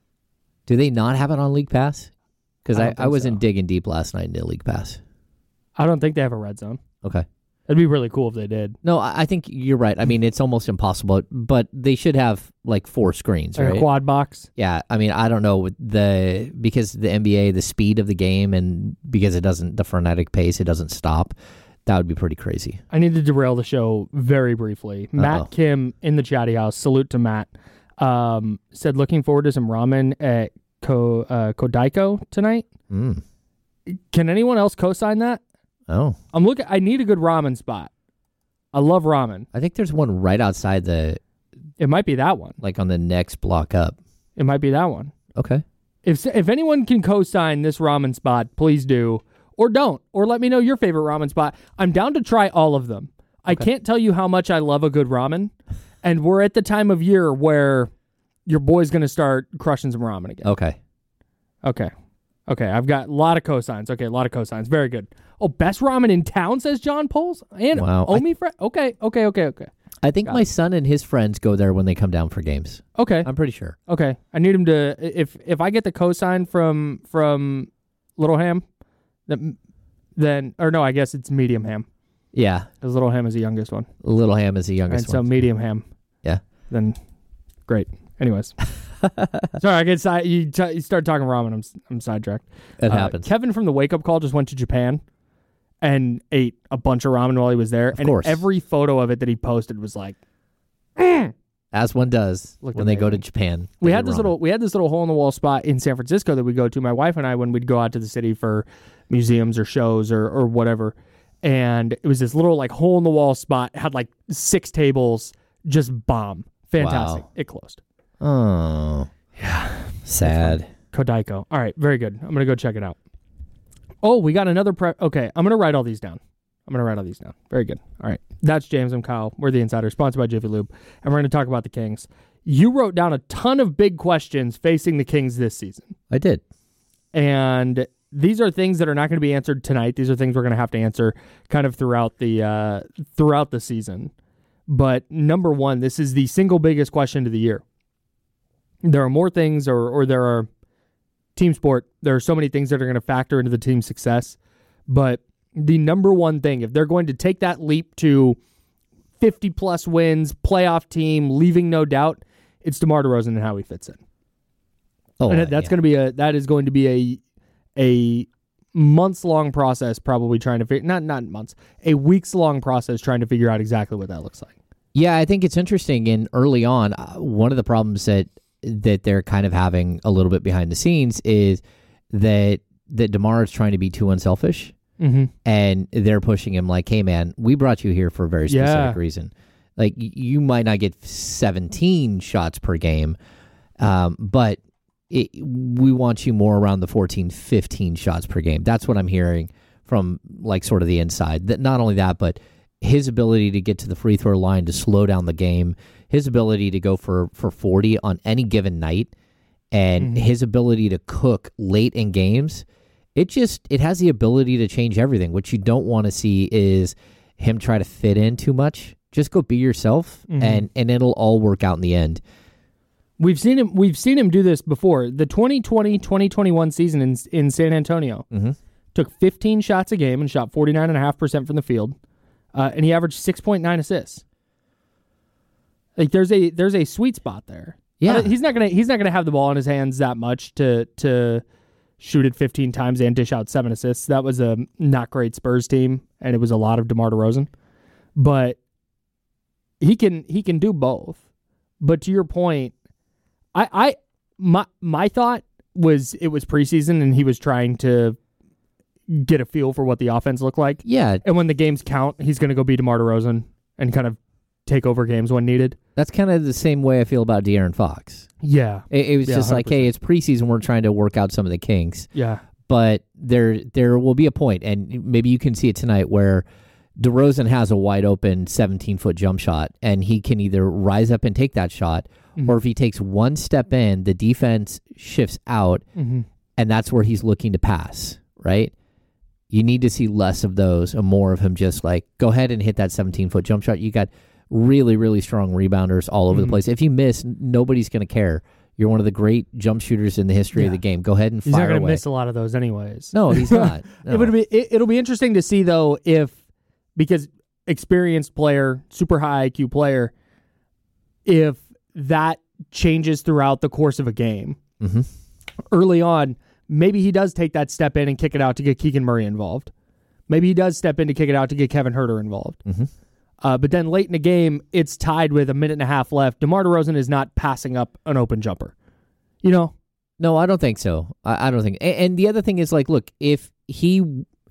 Do they not have it on League Pass? Because I, I, I wasn't so. digging deep last night into League Pass. I don't think they have a Red Zone. Okay. It'd be really cool if they did. No, I think you're right. I mean, it's almost impossible, but they should have like four screens, like right? A quad box. Yeah, I mean, I don't know the because the N B A, the speed of the game, and because it doesn't the frenetic pace, it doesn't stop. That would be pretty crazy. I need to derail the show very briefly. Uh-oh. Matt Kim in the chatty house. Salute to Matt. Um, said looking forward to some ramen at Ko, uh, Kodaiko tonight. Mm. Can anyone else co-sign that? Oh, I'm looking. I need a good ramen spot. I love ramen. I think there's one right outside the. It might be that one. Like on the next block up. It might be that one. Okay. If if anyone can co-sign this ramen spot, please do, or don't, or let me know your favorite ramen spot. I'm down to try all of them. I okay. can't tell you how much I love a good ramen, and we're at the time of year where your boy's going to start crushing some ramen again. Okay. Okay. Okay, I've got a lot of cosigns. Okay, a lot of cosigns. Very good. Oh, best ramen in town, says John Poles. And wow. Omi Fre- Okay, okay, okay, okay. I think got my it. son and his friends go there when they come down for games. Okay. I'm pretty sure. Okay. I need him to, if if I get the cosign from from Little Ham, then, then or no, I guess it's Medium Ham. Yeah. Because Little Ham is the youngest one. Little Ham is the youngest and one. And so Medium Ham. Yeah. Then, great. Anyways. Sorry, I get side. You, t- you start talking ramen. I'm I'm sidetracked. It uh, happens. Kevin from the Wake Up Call just went to Japan and ate a bunch of ramen while he was there. Of and course. every photo of it that he posted was like, mm. as one does Looked when amazing. they go to Japan. We had this ramen. little we had this little hole in the wall spot in San Francisco that we go to. My wife and I when we'd go out to the city for museums or shows or or whatever. And it was this little like hole in the wall spot. It had like six tables, just bomb, fantastic. Wow. It closed. Oh. Yeah. Sad. Kodaiko. All right, very good. I'm going to go check it out. Oh, we got another prep. Okay, I'm going to write all these down. I'm going to write all these down. Very good. All right. That's James. I'm Kyle. We're the Insider, sponsored by Jiffy Lube, and we're going to talk about the Kings. You wrote down a ton of big questions facing the Kings this season. I did. And these are things that are not going to be answered tonight. These are things we're going to have to answer kind of throughout the uh, throughout the season. But number one, this is the single biggest question of the year. There are more things, or or there are team sport. There are so many things that are going to factor into the team's success. But the number one thing, if they're going to take that leap to fifty plus wins, playoff team, leaving no doubt, it's DeMar DeRozan and how he fits in. Oh, and that's yeah. going to be a that is going to be a a months long process, probably trying to figure not not months, a weeks long process trying to figure out exactly what that looks like. Yeah, I think it's interesting. And early on, uh, one of the problems that that they're kind of having a little bit behind the scenes is that that DeMar is trying to be too unselfish. Mm-hmm. And they're pushing him like, hey, man, we brought you here for a very specific yeah. reason. Like, y- you might not get seventeen shots per game, um, but it, we want you more around the fourteen, fifteen shots per game. That's what I'm hearing from, like, sort of the inside. That not only that, but his ability to get to the free throw line to slow down the game, his ability to go for, for forty on any given night, and mm-hmm. his ability to cook late in games. It just, it has the ability to change everything. What you don't want to see is him try to fit in too much. Just go be yourself, mm-hmm. and, and it'll all work out in the end. We've seen him We've seen him do this before. The twenty twenty twenty twenty-one season in, in San Antonio mm-hmm. took fifteen shots a game and shot forty-nine point five percent from the field, uh, and he averaged six point nine assists. Like, there's a there's a sweet spot there. Yeah. He's not gonna he's not gonna have the ball in his hands that much to to shoot it fifteen times and dish out seven assists. That was a not great Spurs team, and it was a lot of DeMar DeRozan. But he can he can do both. But to your point, I, I my my thought was it was preseason and he was trying to get a feel for what the offense looked like. Yeah. And when the games count, he's going to go be DeMar DeRozan and kind of take over games when needed. That's kind of the same way I feel about De'Aaron Fox. Yeah. It, it was yeah, just one hundred percent. like, hey, it's preseason. We're trying to work out some of the kinks. Yeah. But there there will be a point, and maybe you can see it tonight, where DeRozan has a wide open seventeen-foot jump shot, and he can either rise up and take that shot, mm-hmm. or if he takes one step in, the defense shifts out, mm-hmm. and that's where he's looking to pass, right? You need to see less of those and more of him just like, go ahead and hit that seventeen-foot jump shot. You got really, really strong rebounders all over mm-hmm. the place. If you miss, nobody's going to care. You're one of the great jump shooters in the history yeah. of the game. Go ahead and he's fire not away. He's not going to miss a lot of those anyways. No, he's not. No. It would be, it, it'll be interesting to see, though, if, because experienced player, super high I Q player, if that changes throughout the course of a game. Mm-hmm. Early on, maybe he does take that step in and kick it out to get Keegan Murray involved. Maybe he does step in to kick it out to get Kevin Huerter involved. Mm-hmm. Uh, but then late in the game, it's tied with a minute and a half left. DeMar DeRozan is not passing up an open jumper. You know? No, I don't think so. I, I don't think. And, and the other thing is, like, look, if he,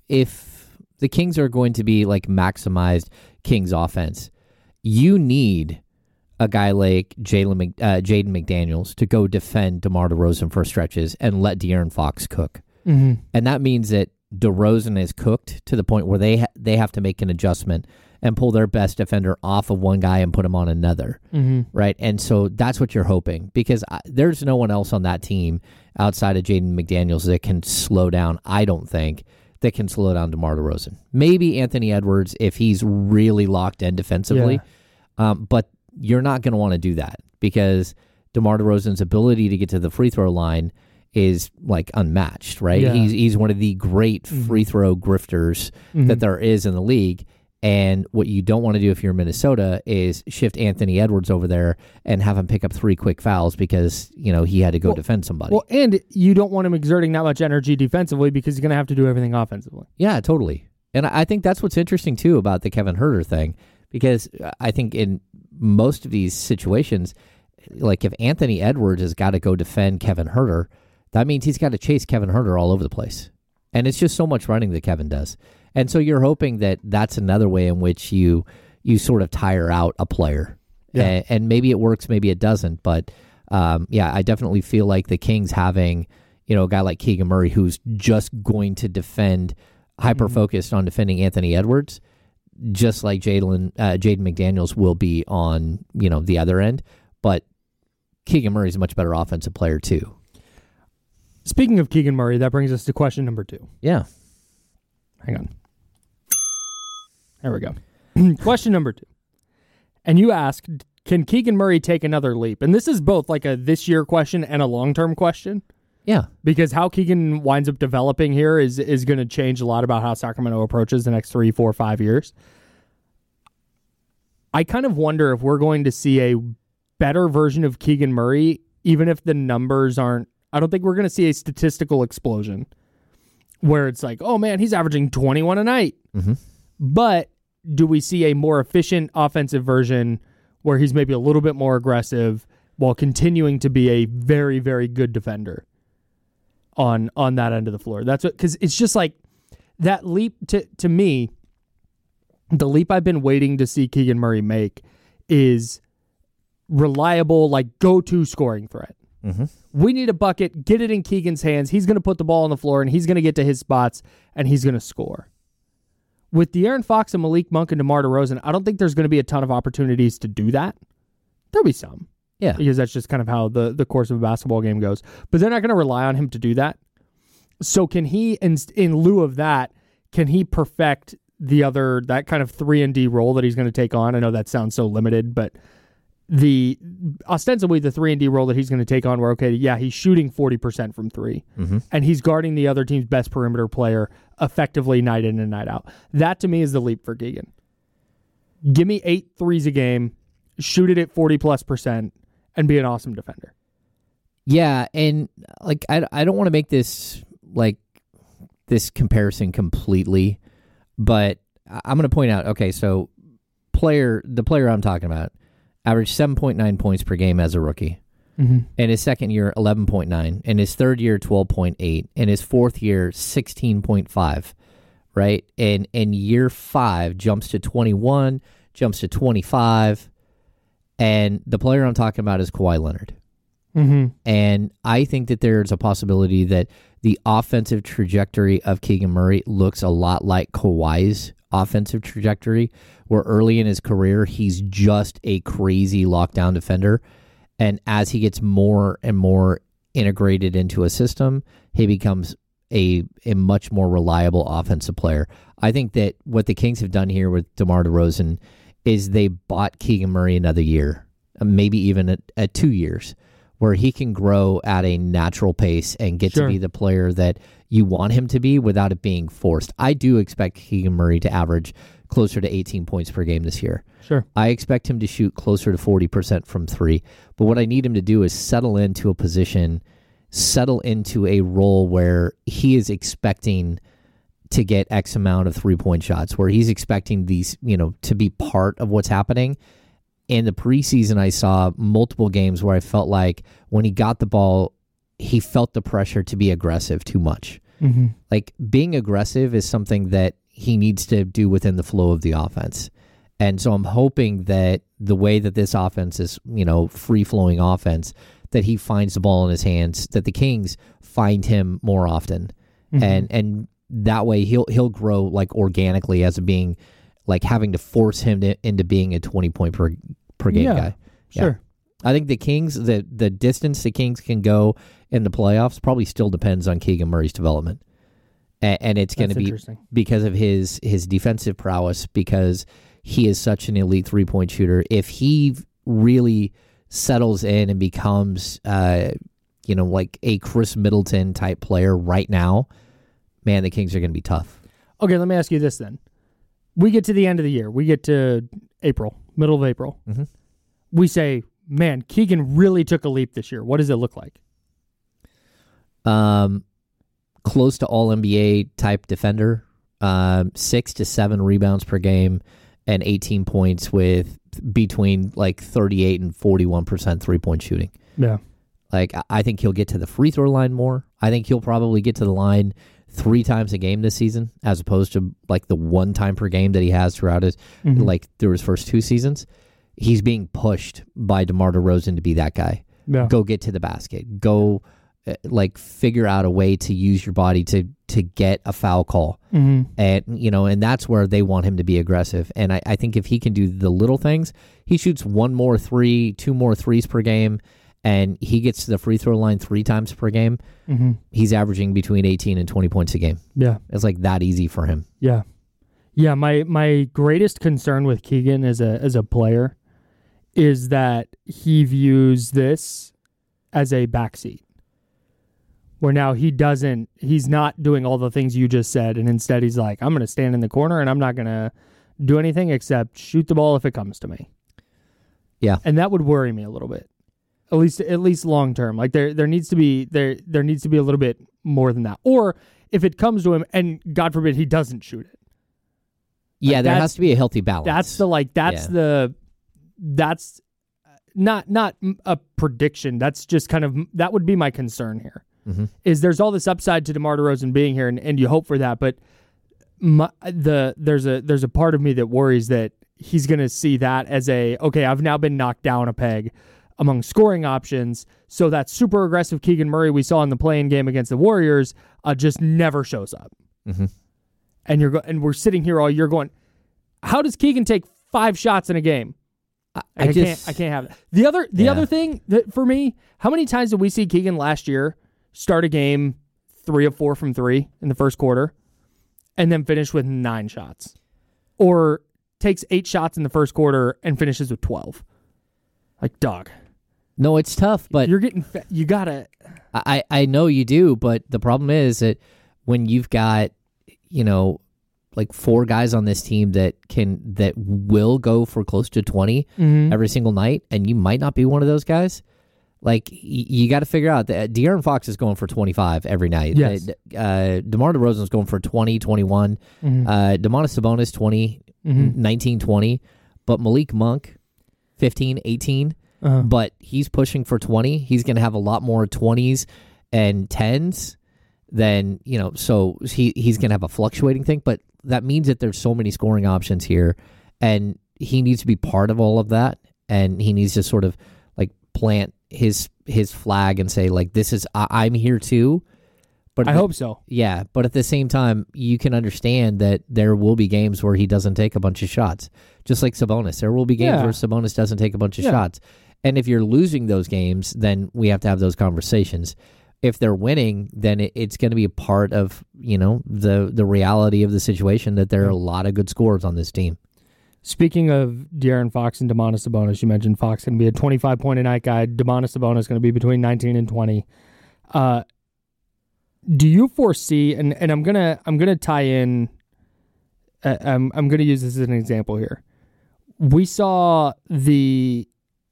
if the Kings are going to be like maximized Kings offense, you need a guy like Jalen Mc, uh, Jaden McDaniels to go defend DeMar DeRozan for stretches and let De'Aaron Fox cook. Mm-hmm. And that means that DeRozan is cooked to the point where they ha- they have to make an adjustment and pull their best defender off of one guy and put him on another, mm-hmm. right? And so that's what you're hoping, because I, there's no one else on that team outside of Jaden McDaniels that can slow down, I don't think, that can slow down DeMar DeRozan. Maybe Anthony Edwards if he's really locked in defensively, yeah. um, but you're not going to want to do that because DeMar DeRozan's ability to get to the free throw line is like unmatched, right? Yeah. He's he's one of the great mm-hmm. free throw grifters mm-hmm. that there is in the league. And what you don't want to do if you're Minnesota is shift Anthony Edwards over there and have him pick up three quick fouls because, you know, he had to go well, defend somebody. Well, and you don't want him exerting that much energy defensively because he's going to have to do everything offensively. Yeah, totally. And I think that's what's interesting, too, about the Kevin Huerter thing, because I think in most of these situations, like if Anthony Edwards has got to go defend Kevin Huerter, that means he's got to chase Kevin Huerter all over the place. And it's just so much running that Kevin does. And so you're hoping that that's another way in which you you sort of tire out a player. Yeah. And, and maybe it works, maybe it doesn't. But, um, yeah, I definitely feel like the Kings having, you know, a guy like Keegan Murray who's just going to defend hyper focused on defending Anthony Edwards, just like Jalen uh, Jaden McDaniels will be on, you know, the other end. But Keegan Murray is a much better offensive player too. Speaking of Keegan Murray, that brings us to question number two. Yeah. Hang on. There we go. Question number two. And you asked, can Keegan Murray take another leap? And this is both like a this year question and a long-term question. Yeah. Because how Keegan winds up developing here is, is going to change a lot about how Sacramento approaches the next three, four, five years. I kind of wonder if we're going to see a better version of Keegan Murray, even if the numbers aren't. I don't think we're going to see a statistical explosion where it's like, oh man, he's averaging twenty-one a night. Mm-hmm. But do we see a more efficient offensive version where he's maybe a little bit more aggressive while continuing to be a very, very good defender on on that end of the floor? That's what, because it's just like that leap to to me. The leap I've been waiting to see Keegan Murray make is reliable, like go-to scoring threat. Mm-hmm. We need a bucket, get it in Keegan's hands. He's going to put the ball on the floor, and he's going to get to his spots, and he's going to score. With De'Aaron Fox and Malik Monk and DeMar DeRozan, I don't think there's going to be a ton of opportunities to do that. There'll be some. Yeah. Because that's just kind of how the, the course of a basketball game goes. But they're not going to rely on him to do that. So can he, in, in lieu of that, can he perfect the other, that kind of three and D role that he's going to take on? I know that sounds so limited, but the ostensibly the three and D role that he's going to take on, where, okay, yeah, he's shooting forty percent from three, mm-hmm. and he's guarding the other team's best perimeter player effectively night in and night out. That, to me, is the leap for Keegan. Give me eight threes a game, shoot it at forty plus percent, and be an awesome defender. Yeah, and like I, I don't want to make this like this comparison completely, but I'm going to point out, okay, so player the player I'm talking about averaged seven point nine points per game as a rookie. Mm-hmm. In his second year, eleven point nine. In his third year, twelve point eight. In his fourth year, sixteen point five. Right? And in year five, jumps to twenty-one, jumps to twenty-five. And the player I'm talking about is Kawhi Leonard. Mm-hmm. And I think that there's a possibility that the offensive trajectory of Keegan Murray looks a lot like Kawhi's offensive trajectory, where early in his career, he's just a crazy lockdown defender. And as he gets more and more integrated into a system, he becomes a, a much more reliable offensive player. I think that what the Kings have done here with DeMar DeRozan is they bought Keegan Murray another year, maybe even at, at two years, where he can grow at a natural pace and get Sure. to be the player that you want him to be without it being forced. I do expect Keegan Murray to average closer to eighteen points per game this year. Sure. I expect him to shoot closer to forty percent from three. But what I need him to do is settle into a position, settle into a role where he is expecting to get X amount of three-point shots, where he's expecting these, you know, to be part of what's happening. In the preseason, I saw multiple games where I felt like when he got the ball, he felt the pressure to be aggressive too much. Mm-hmm. Like, being aggressive is something that he needs to do within the flow of the offense. And so I'm hoping that the way that this offense is, you know, free-flowing offense, that he finds the ball in his hands, that the Kings find him more often. Mm-hmm. And and that way he'll he'll grow like organically as a being, like having to force him to, into being a twenty point per per game Yeah, guy. Sure. Yeah. I think the Kings, the the distance the Kings can go in the playoffs probably still depends on Keegan Murray's development. And, and it's going to be because of his his defensive prowess, because he is such an elite three-point shooter. If he really settles in and becomes, uh, you know, like a Chris Middleton type player right now, man, the Kings are going to be tough. Okay, let me ask you this then. We get to the end of the year. We get to April, middle of April. Mm-hmm. We say, man, Keegan really took a leap this year. What does it look like? Um, close to all N B A type defender, um, six to seven rebounds per game, and eighteen points with between like thirty-eight and forty-one percent three-point shooting. Yeah. Like, I think he'll get to the free throw line more. I think he'll probably get to the line three times a game this season, as opposed to like the one time per game that he has throughout his, mm-hmm. like through his first two seasons. He's being pushed by DeMar DeRozan to be that guy. Yeah. Go get to the basket. Go uh, like figure out a way to use your body to to get a foul call. Mm-hmm. And, you know, and that's where they want him to be aggressive. And I, I think if he can do the little things, he shoots one more three, two more threes per game, and he gets to the free throw line three times per game, mm-hmm. he's averaging between eighteen and twenty points a game. Yeah. It's like that easy for him. Yeah. Yeah, my, my greatest concern with Keegan as a as a player is that he views this as a backseat. Where now he doesn't, he's not doing all the things you just said, and instead he's like, I'm going to stand in the corner and I'm not going to do anything except shoot the ball if it comes to me. Yeah. And that would worry me a little bit. At least at least long term. Like there there needs to be there there needs to be a little bit more than that. Or if it comes to him and God forbid he doesn't shoot it. Yeah, like there has to be a healthy balance. That's the like that's yeah. the that's not not a prediction. That's just kind of that would be my concern here. Mm-hmm. Is there's all this upside to DeMar DeRozan being here, and, and you hope for that, but my, the there's a there's a part of me that worries that he's going to see that as a okay, I've now been knocked down a peg among scoring options, so that super aggressive Keegan Murray we saw in the play-in game against the Warriors uh, just never shows up. Mm-hmm. And you're go- and we're sitting here all year going, how does Keegan take five shots in a game? I, I, I can't. just, I can't have it. The other the yeah. other thing that for me, how many times did we see Keegan last year start a game three of four from three in the first quarter, and then finish with nine shots, or takes eight shots in the first quarter and finishes with twelve? Like, dog. No, it's tough, but you're getting fa- you gotta. I I know you do, but the problem is that when you've got, you know, like four guys on this team that can that will go for close to twenty mm-hmm. every single night, and you might not be one of those guys. Like, y- you got to figure out that De'Aaron Fox is going for twenty-five every night. Yes. Uh, DeMar DeRozan is going for twenty, twenty-one. Mm-hmm. Uh, Domantas Sabonis, twenty, mm-hmm. nineteen, twenty. But Malik Monk, fifteen, eighteen. Uh-huh. But he's pushing for twenty. He's going to have a lot more twenties and tens than, you know, so he, he's going to have a fluctuating thing. But that means that there's so many scoring options here, and he needs to be part of all of that. And he needs to sort of like plant his his flag and say, like, this is, I, I'm here too. But I the, hope so. Yeah, but at the same time, you can understand that there will be games where he doesn't take a bunch of shots. Just like Sabonis. There will be games Yeah. where Sabonis doesn't take a bunch of Yeah. shots. And if you're losing those games, then we have to have those conversations. If they're winning, then it, it's going to be a part of, you know, the the reality of the situation that there are a lot of good scorers on this team. Speaking of De'Aaron Fox and Domantas Sabonis, you mentioned Fox going to be a twenty-five point a night guy. Domantas Sabonis is going to be between nineteen and twenty. Uh, do you foresee? And, and I'm gonna I'm gonna tie in. Uh, I'm I'm gonna use this as an example here. We saw the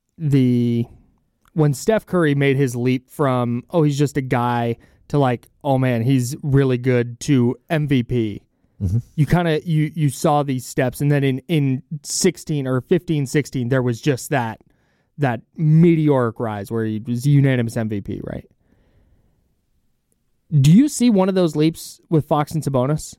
the when Steph Curry made his leap from oh he's just a guy to like oh man he's really good to M V P. Mm-hmm. You kind of you you saw these steps, and then in, in sixteen or fifteen, sixteen, there was just that that meteoric rise where he was unanimous M V P, right? Do you see one of those leaps with Fox and Sabonis,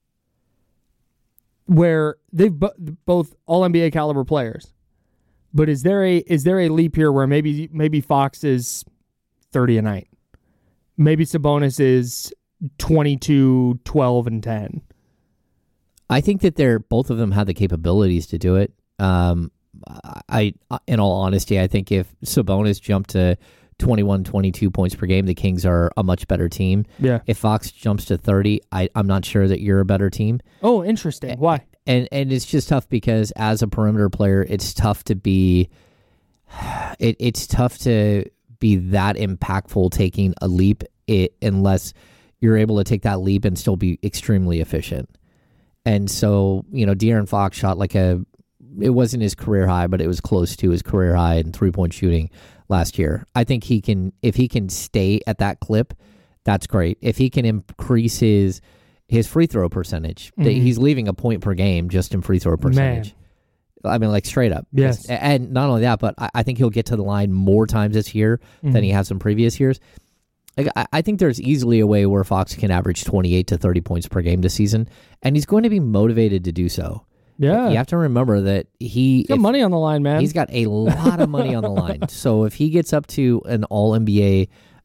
where they've bo- both all N B A caliber players, but is there a is there a leap here where maybe maybe Fox is thirty a night, maybe Sabonis is twenty-two, twelve, and ten? I think that they're both of them have the capabilities to do it. Um, I, in all honesty, I think if Sabonis jumped to twenty-one, twenty-two points per game, the Kings are a much better team. Yeah. If Fox jumps to thirty, I, I'm not sure that you're a better team. Oh, interesting. Why? And and it's just tough because as a perimeter player, it's tough to be. It it's tough to be that impactful taking a leap it, unless you're able to take that leap and still be extremely efficient. And so, you know, De'Aaron Fox shot like a, it wasn't his career high, but it was close to his career high in three-point shooting last year. I think he can, if he can stay at that clip, that's great. If he can increase his his free throw percentage, mm-hmm. he's leaving a point per game just in free throw percentage. Man. I mean, like straight up. Yes. And not only that, but I, I think he'll get to the line more times this year mm-hmm. than he has in previous years. I, I think there's easily a way where Fox can average twenty-eight to thirty points per game this season, and he's going to be motivated to do so. Yeah. You have to remember that he... He's got if, money on the line, man. He's got a lot of money on the line. So if he gets up to an all N B A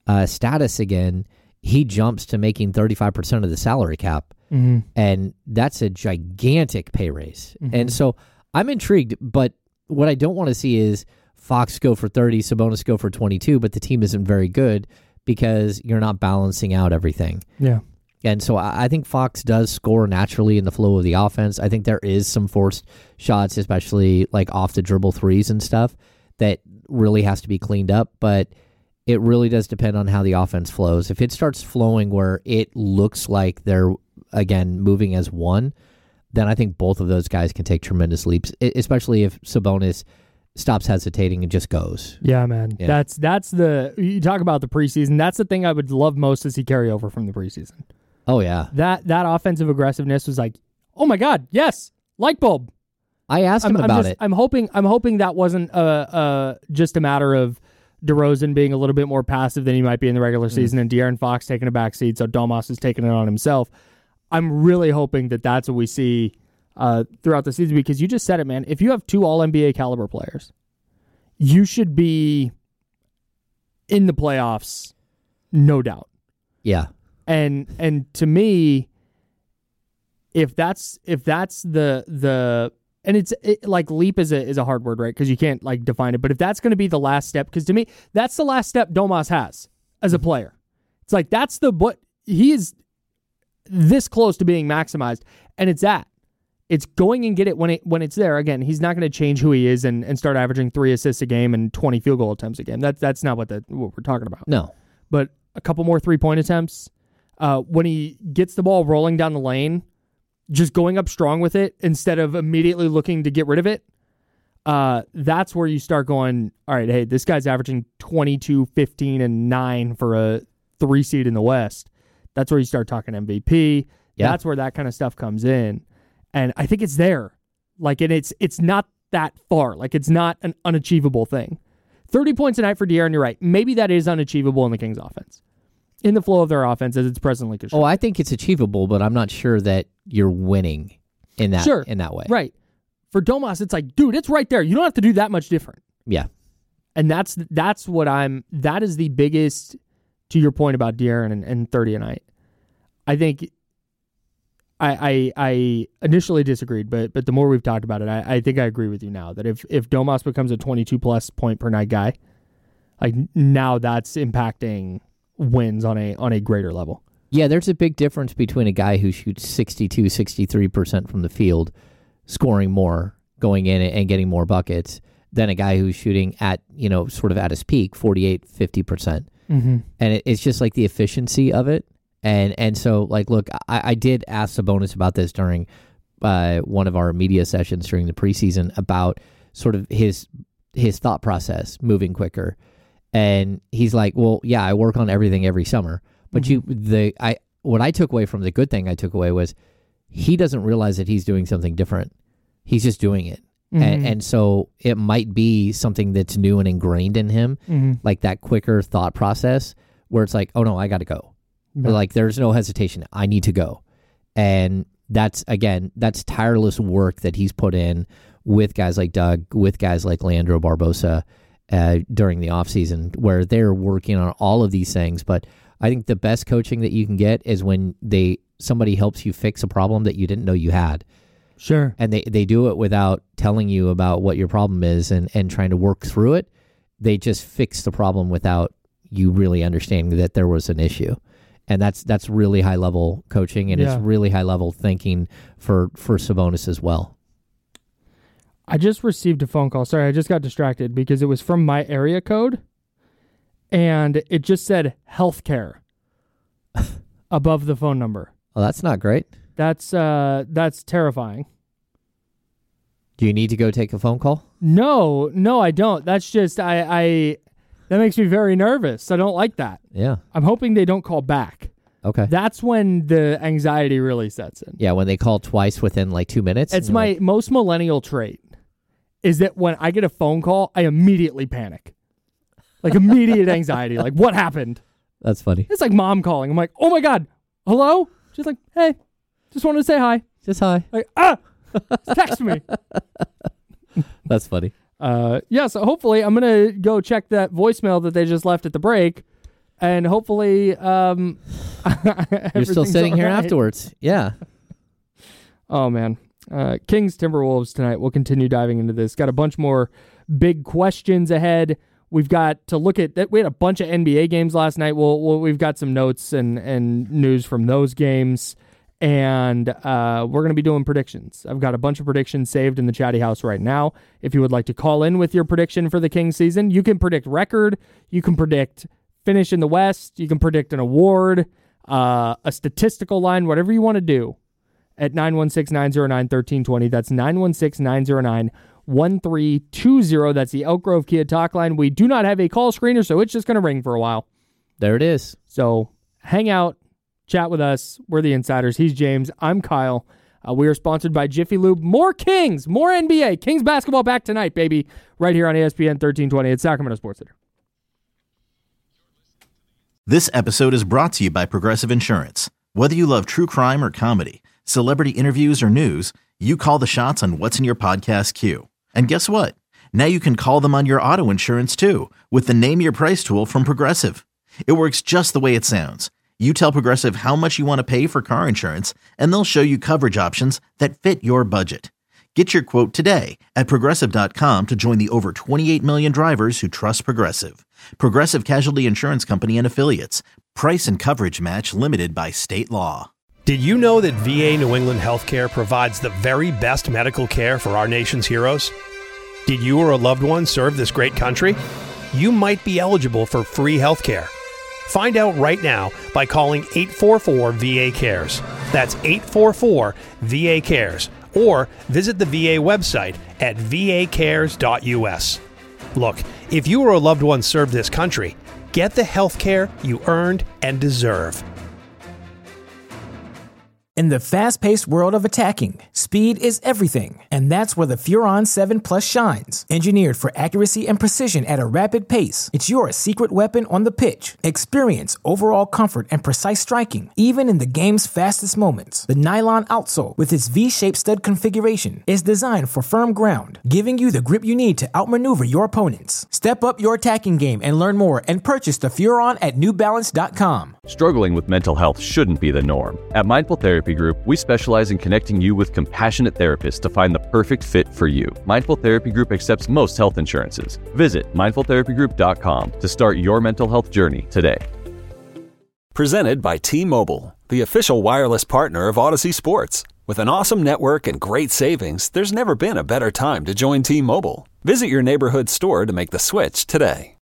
uh, status again, he jumps to making thirty-five percent of the salary cap. Mm-hmm. And that's a gigantic pay raise. Mm-hmm. And so I'm intrigued, but what I don't want to see is Fox go for thirty, Sabonis go for twenty-two, but the team isn't very good because you're not balancing out everything. Yeah. And so I think Fox does score naturally in the flow of the offense. I think there is some forced shots, especially like off the dribble threes and stuff, that really has to be cleaned up. But it really does depend on how the offense flows. If it starts flowing where it looks like they're, again, moving as one, then I think both of those guys can take tremendous leaps, especially if Sabonis stops hesitating and just goes. Yeah, man. Yeah. That's that's the, you talk about the preseason, that's the thing I would love most to see carry over from the preseason. Oh, yeah. That that offensive aggressiveness was like, oh my God, yes, light bulb. I asked him I'm, about I'm just, it. I'm hoping I'm hoping that wasn't uh, uh, just a matter of DeRozan being a little bit more passive than he might be in the regular season, mm. and De'Aaron Fox taking a back seat, so Domas is taking it on himself. I'm really hoping that that's what we see uh, throughout the season, because you just said it, man. If you have two All N B A caliber players, you should be in the playoffs, no doubt. Yeah. And and to me, if that's if that's the the and it's it, like leap is a is a hard word, right? Because you can't like define it. But if that's going to be the last step, because to me that's the last step Domas has as a player. It's like that's the what he is this close to being maximized, and it's that. It's going and get it when it when it's there. Again, he's not going to change who he is and, and start averaging three assists a game and twenty field goal attempts a game. That's that's not what that what we're talking about. No, but a couple more three point attempts. Uh, when he gets the ball rolling down the lane, just going up strong with it instead of immediately looking to get rid of it, uh, that's where you start going, all right, hey, this guy's averaging twenty-two, fifteen, and nine for a three seed in the West. That's where you start talking M V P. Yeah. That's where that kind of stuff comes in. And I think it's there. Like, and it's it's not that far. Like, it's not an unachievable thing. thirty points a night for De'Aaron, you're right. Maybe that is unachievable in the Kings offense. In the flow of their offense as it's presently constructed. Oh, I think it's achievable, but I'm not sure that you're winning in that sure. in that way. Right. For Domas, it's like, dude, it's right there. You don't have to do that much different. Yeah. And that's that's what I'm that is the biggest, to your point about De'Aaron and, and thirty a night. I think I, I I initially disagreed, but but the more we've talked about it, I, I think I agree with you now that if if Domas becomes a twenty-two plus point per night guy, like now that's impacting wins on a on a greater level. Yeah, there's a big difference between a guy who shoots sixty-two, sixty-three percent from the field, scoring more, going in and getting more buckets, than a guy who's shooting at, you know, sort of at his peak, forty-eight, fifty percent. Mm-hmm. And it, it's just like the efficiency of it. And and so, like, look, I, I did ask Sabonis about this during uh, one of our media sessions during the preseason about sort of his his thought process moving quicker. And he's like, well, yeah, I work on everything every summer. But mm-hmm. you, the I, what I took away from the good thing I took away was he doesn't realize that he's doing something different. He's just doing it. Mm-hmm. And, and so it might be something that's new and ingrained in him, mm-hmm. like that quicker thought process where it's like, oh, no, I got to go. Right. Or like, there's no hesitation. I need to go. And that's, again, that's tireless work that he's put in with guys like Doug, with guys like Leandro Barbosa, Uh, during the offseason, where they're working on all of these things. But I think the best coaching that you can get is when they somebody helps you fix a problem that you didn't know you had. Sure. And they, they do it without telling you about what your problem is and, and trying to work through it. They just fix the problem without you really understanding that there was an issue. And that's that's really high level coaching, and yeah. it's really high level thinking for, for Sabonis as well. I just received a phone call. Sorry, I just got distracted because it was from my area code, and it just said healthcare above the phone number. Well, that's not great. That's uh, that's terrifying. Do you need to go take a phone call? No, no, I don't. That's just I, I. That makes me very nervous. I don't like that. Yeah. I'm hoping they don't call back. Okay. That's when the anxiety really sets in. Yeah, when they call twice within like two minutes. It's my like, most millennial trait. Is that when I get a phone call, I immediately panic. Like immediate anxiety. Like, what happened? That's funny. It's like mom calling. I'm like, oh my God, hello? She's like, hey, just wanted to say hi. Just hi. Like, ah, text me. That's funny. Uh, yeah, so hopefully I'm going to go check that voicemail that they just left at the break and hopefully um, you're still sitting here right. afterwards. Yeah. Oh, man. Uh, Kings Timberwolves tonight. We'll continue diving into this. Got a bunch more big questions ahead. We've got to look at that. We had a bunch of N B A games last night. We'll, we'll, we've got some notes and, and news from those games. And uh, we're going to be doing predictions. I've got a bunch of predictions saved in the chatty house right now. If you would like to call in with your prediction for the Kings season, you can predict record. You can predict finish in the West. You can predict an award, uh, a statistical line, whatever you want to do. At nine one six, nine zero nine, one three two zero. That's nine one six, nine zero nine, one three two zero. That's the Elk Grove Kia talk line. We do not have a call screener, so it's just going to ring for a while. There it is. So hang out, chat with us. We're the Insiders. He's James. I'm Kyle. Uh, we are sponsored by Jiffy Lube. More Kings, more N B A. Kings basketball back tonight, baby. Right here on E S P N thirteen twenty at Sacramento Sports Center. This episode is brought to you by Progressive Insurance. Whether you love true crime or comedy, celebrity interviews or news, you call the shots on what's in your podcast queue. And guess what? Now you can call them on your auto insurance too with the Name Your Price tool from Progressive. It works just the way it sounds. You tell Progressive how much you want to pay for car insurance, and they'll show you coverage options that fit your budget. Get your quote today at Progressive dot com to join the over twenty-eight million drivers who trust Progressive. Progressive Casualty Insurance Company and Affiliates. Price and coverage match limited by state law. Did you know that V A New England Healthcare provides the very best medical care for our nation's heroes? Did you or a loved one serve this great country? You might be eligible for free healthcare. Find out right now by calling eight four four V A cares. That's eight four four V A cares. Or visit the V A website at v a cares dot u s. Look, if you or a loved one served this country, get the health care you earned and deserve. In the fast-paced world of attacking, speed is everything, and that's where the Furon seven Plus shines. Engineered for accuracy and precision at a rapid pace, it's your secret weapon on the pitch. Experience overall comfort and precise striking, even in the game's fastest moments. The nylon outsole, with its V-shaped stud configuration, is designed for firm ground, giving you the grip you need to outmaneuver your opponents. Step up your attacking game and learn more and purchase the Furon at new balance dot com. Struggling with mental health shouldn't be the norm. At Mindful Therapy Group, we specialize in connecting you with compassionate therapists to find the perfect fit for you. Mindful Therapy Group accepts most health insurances. Visit mindful therapy group dot com to start your mental health journey today. Presented by T-Mobile, the official wireless partner of Odyssey Sports. With an awesome network and great savings, there's never been a better time to join T-Mobile. Visit your neighborhood store to make the switch today.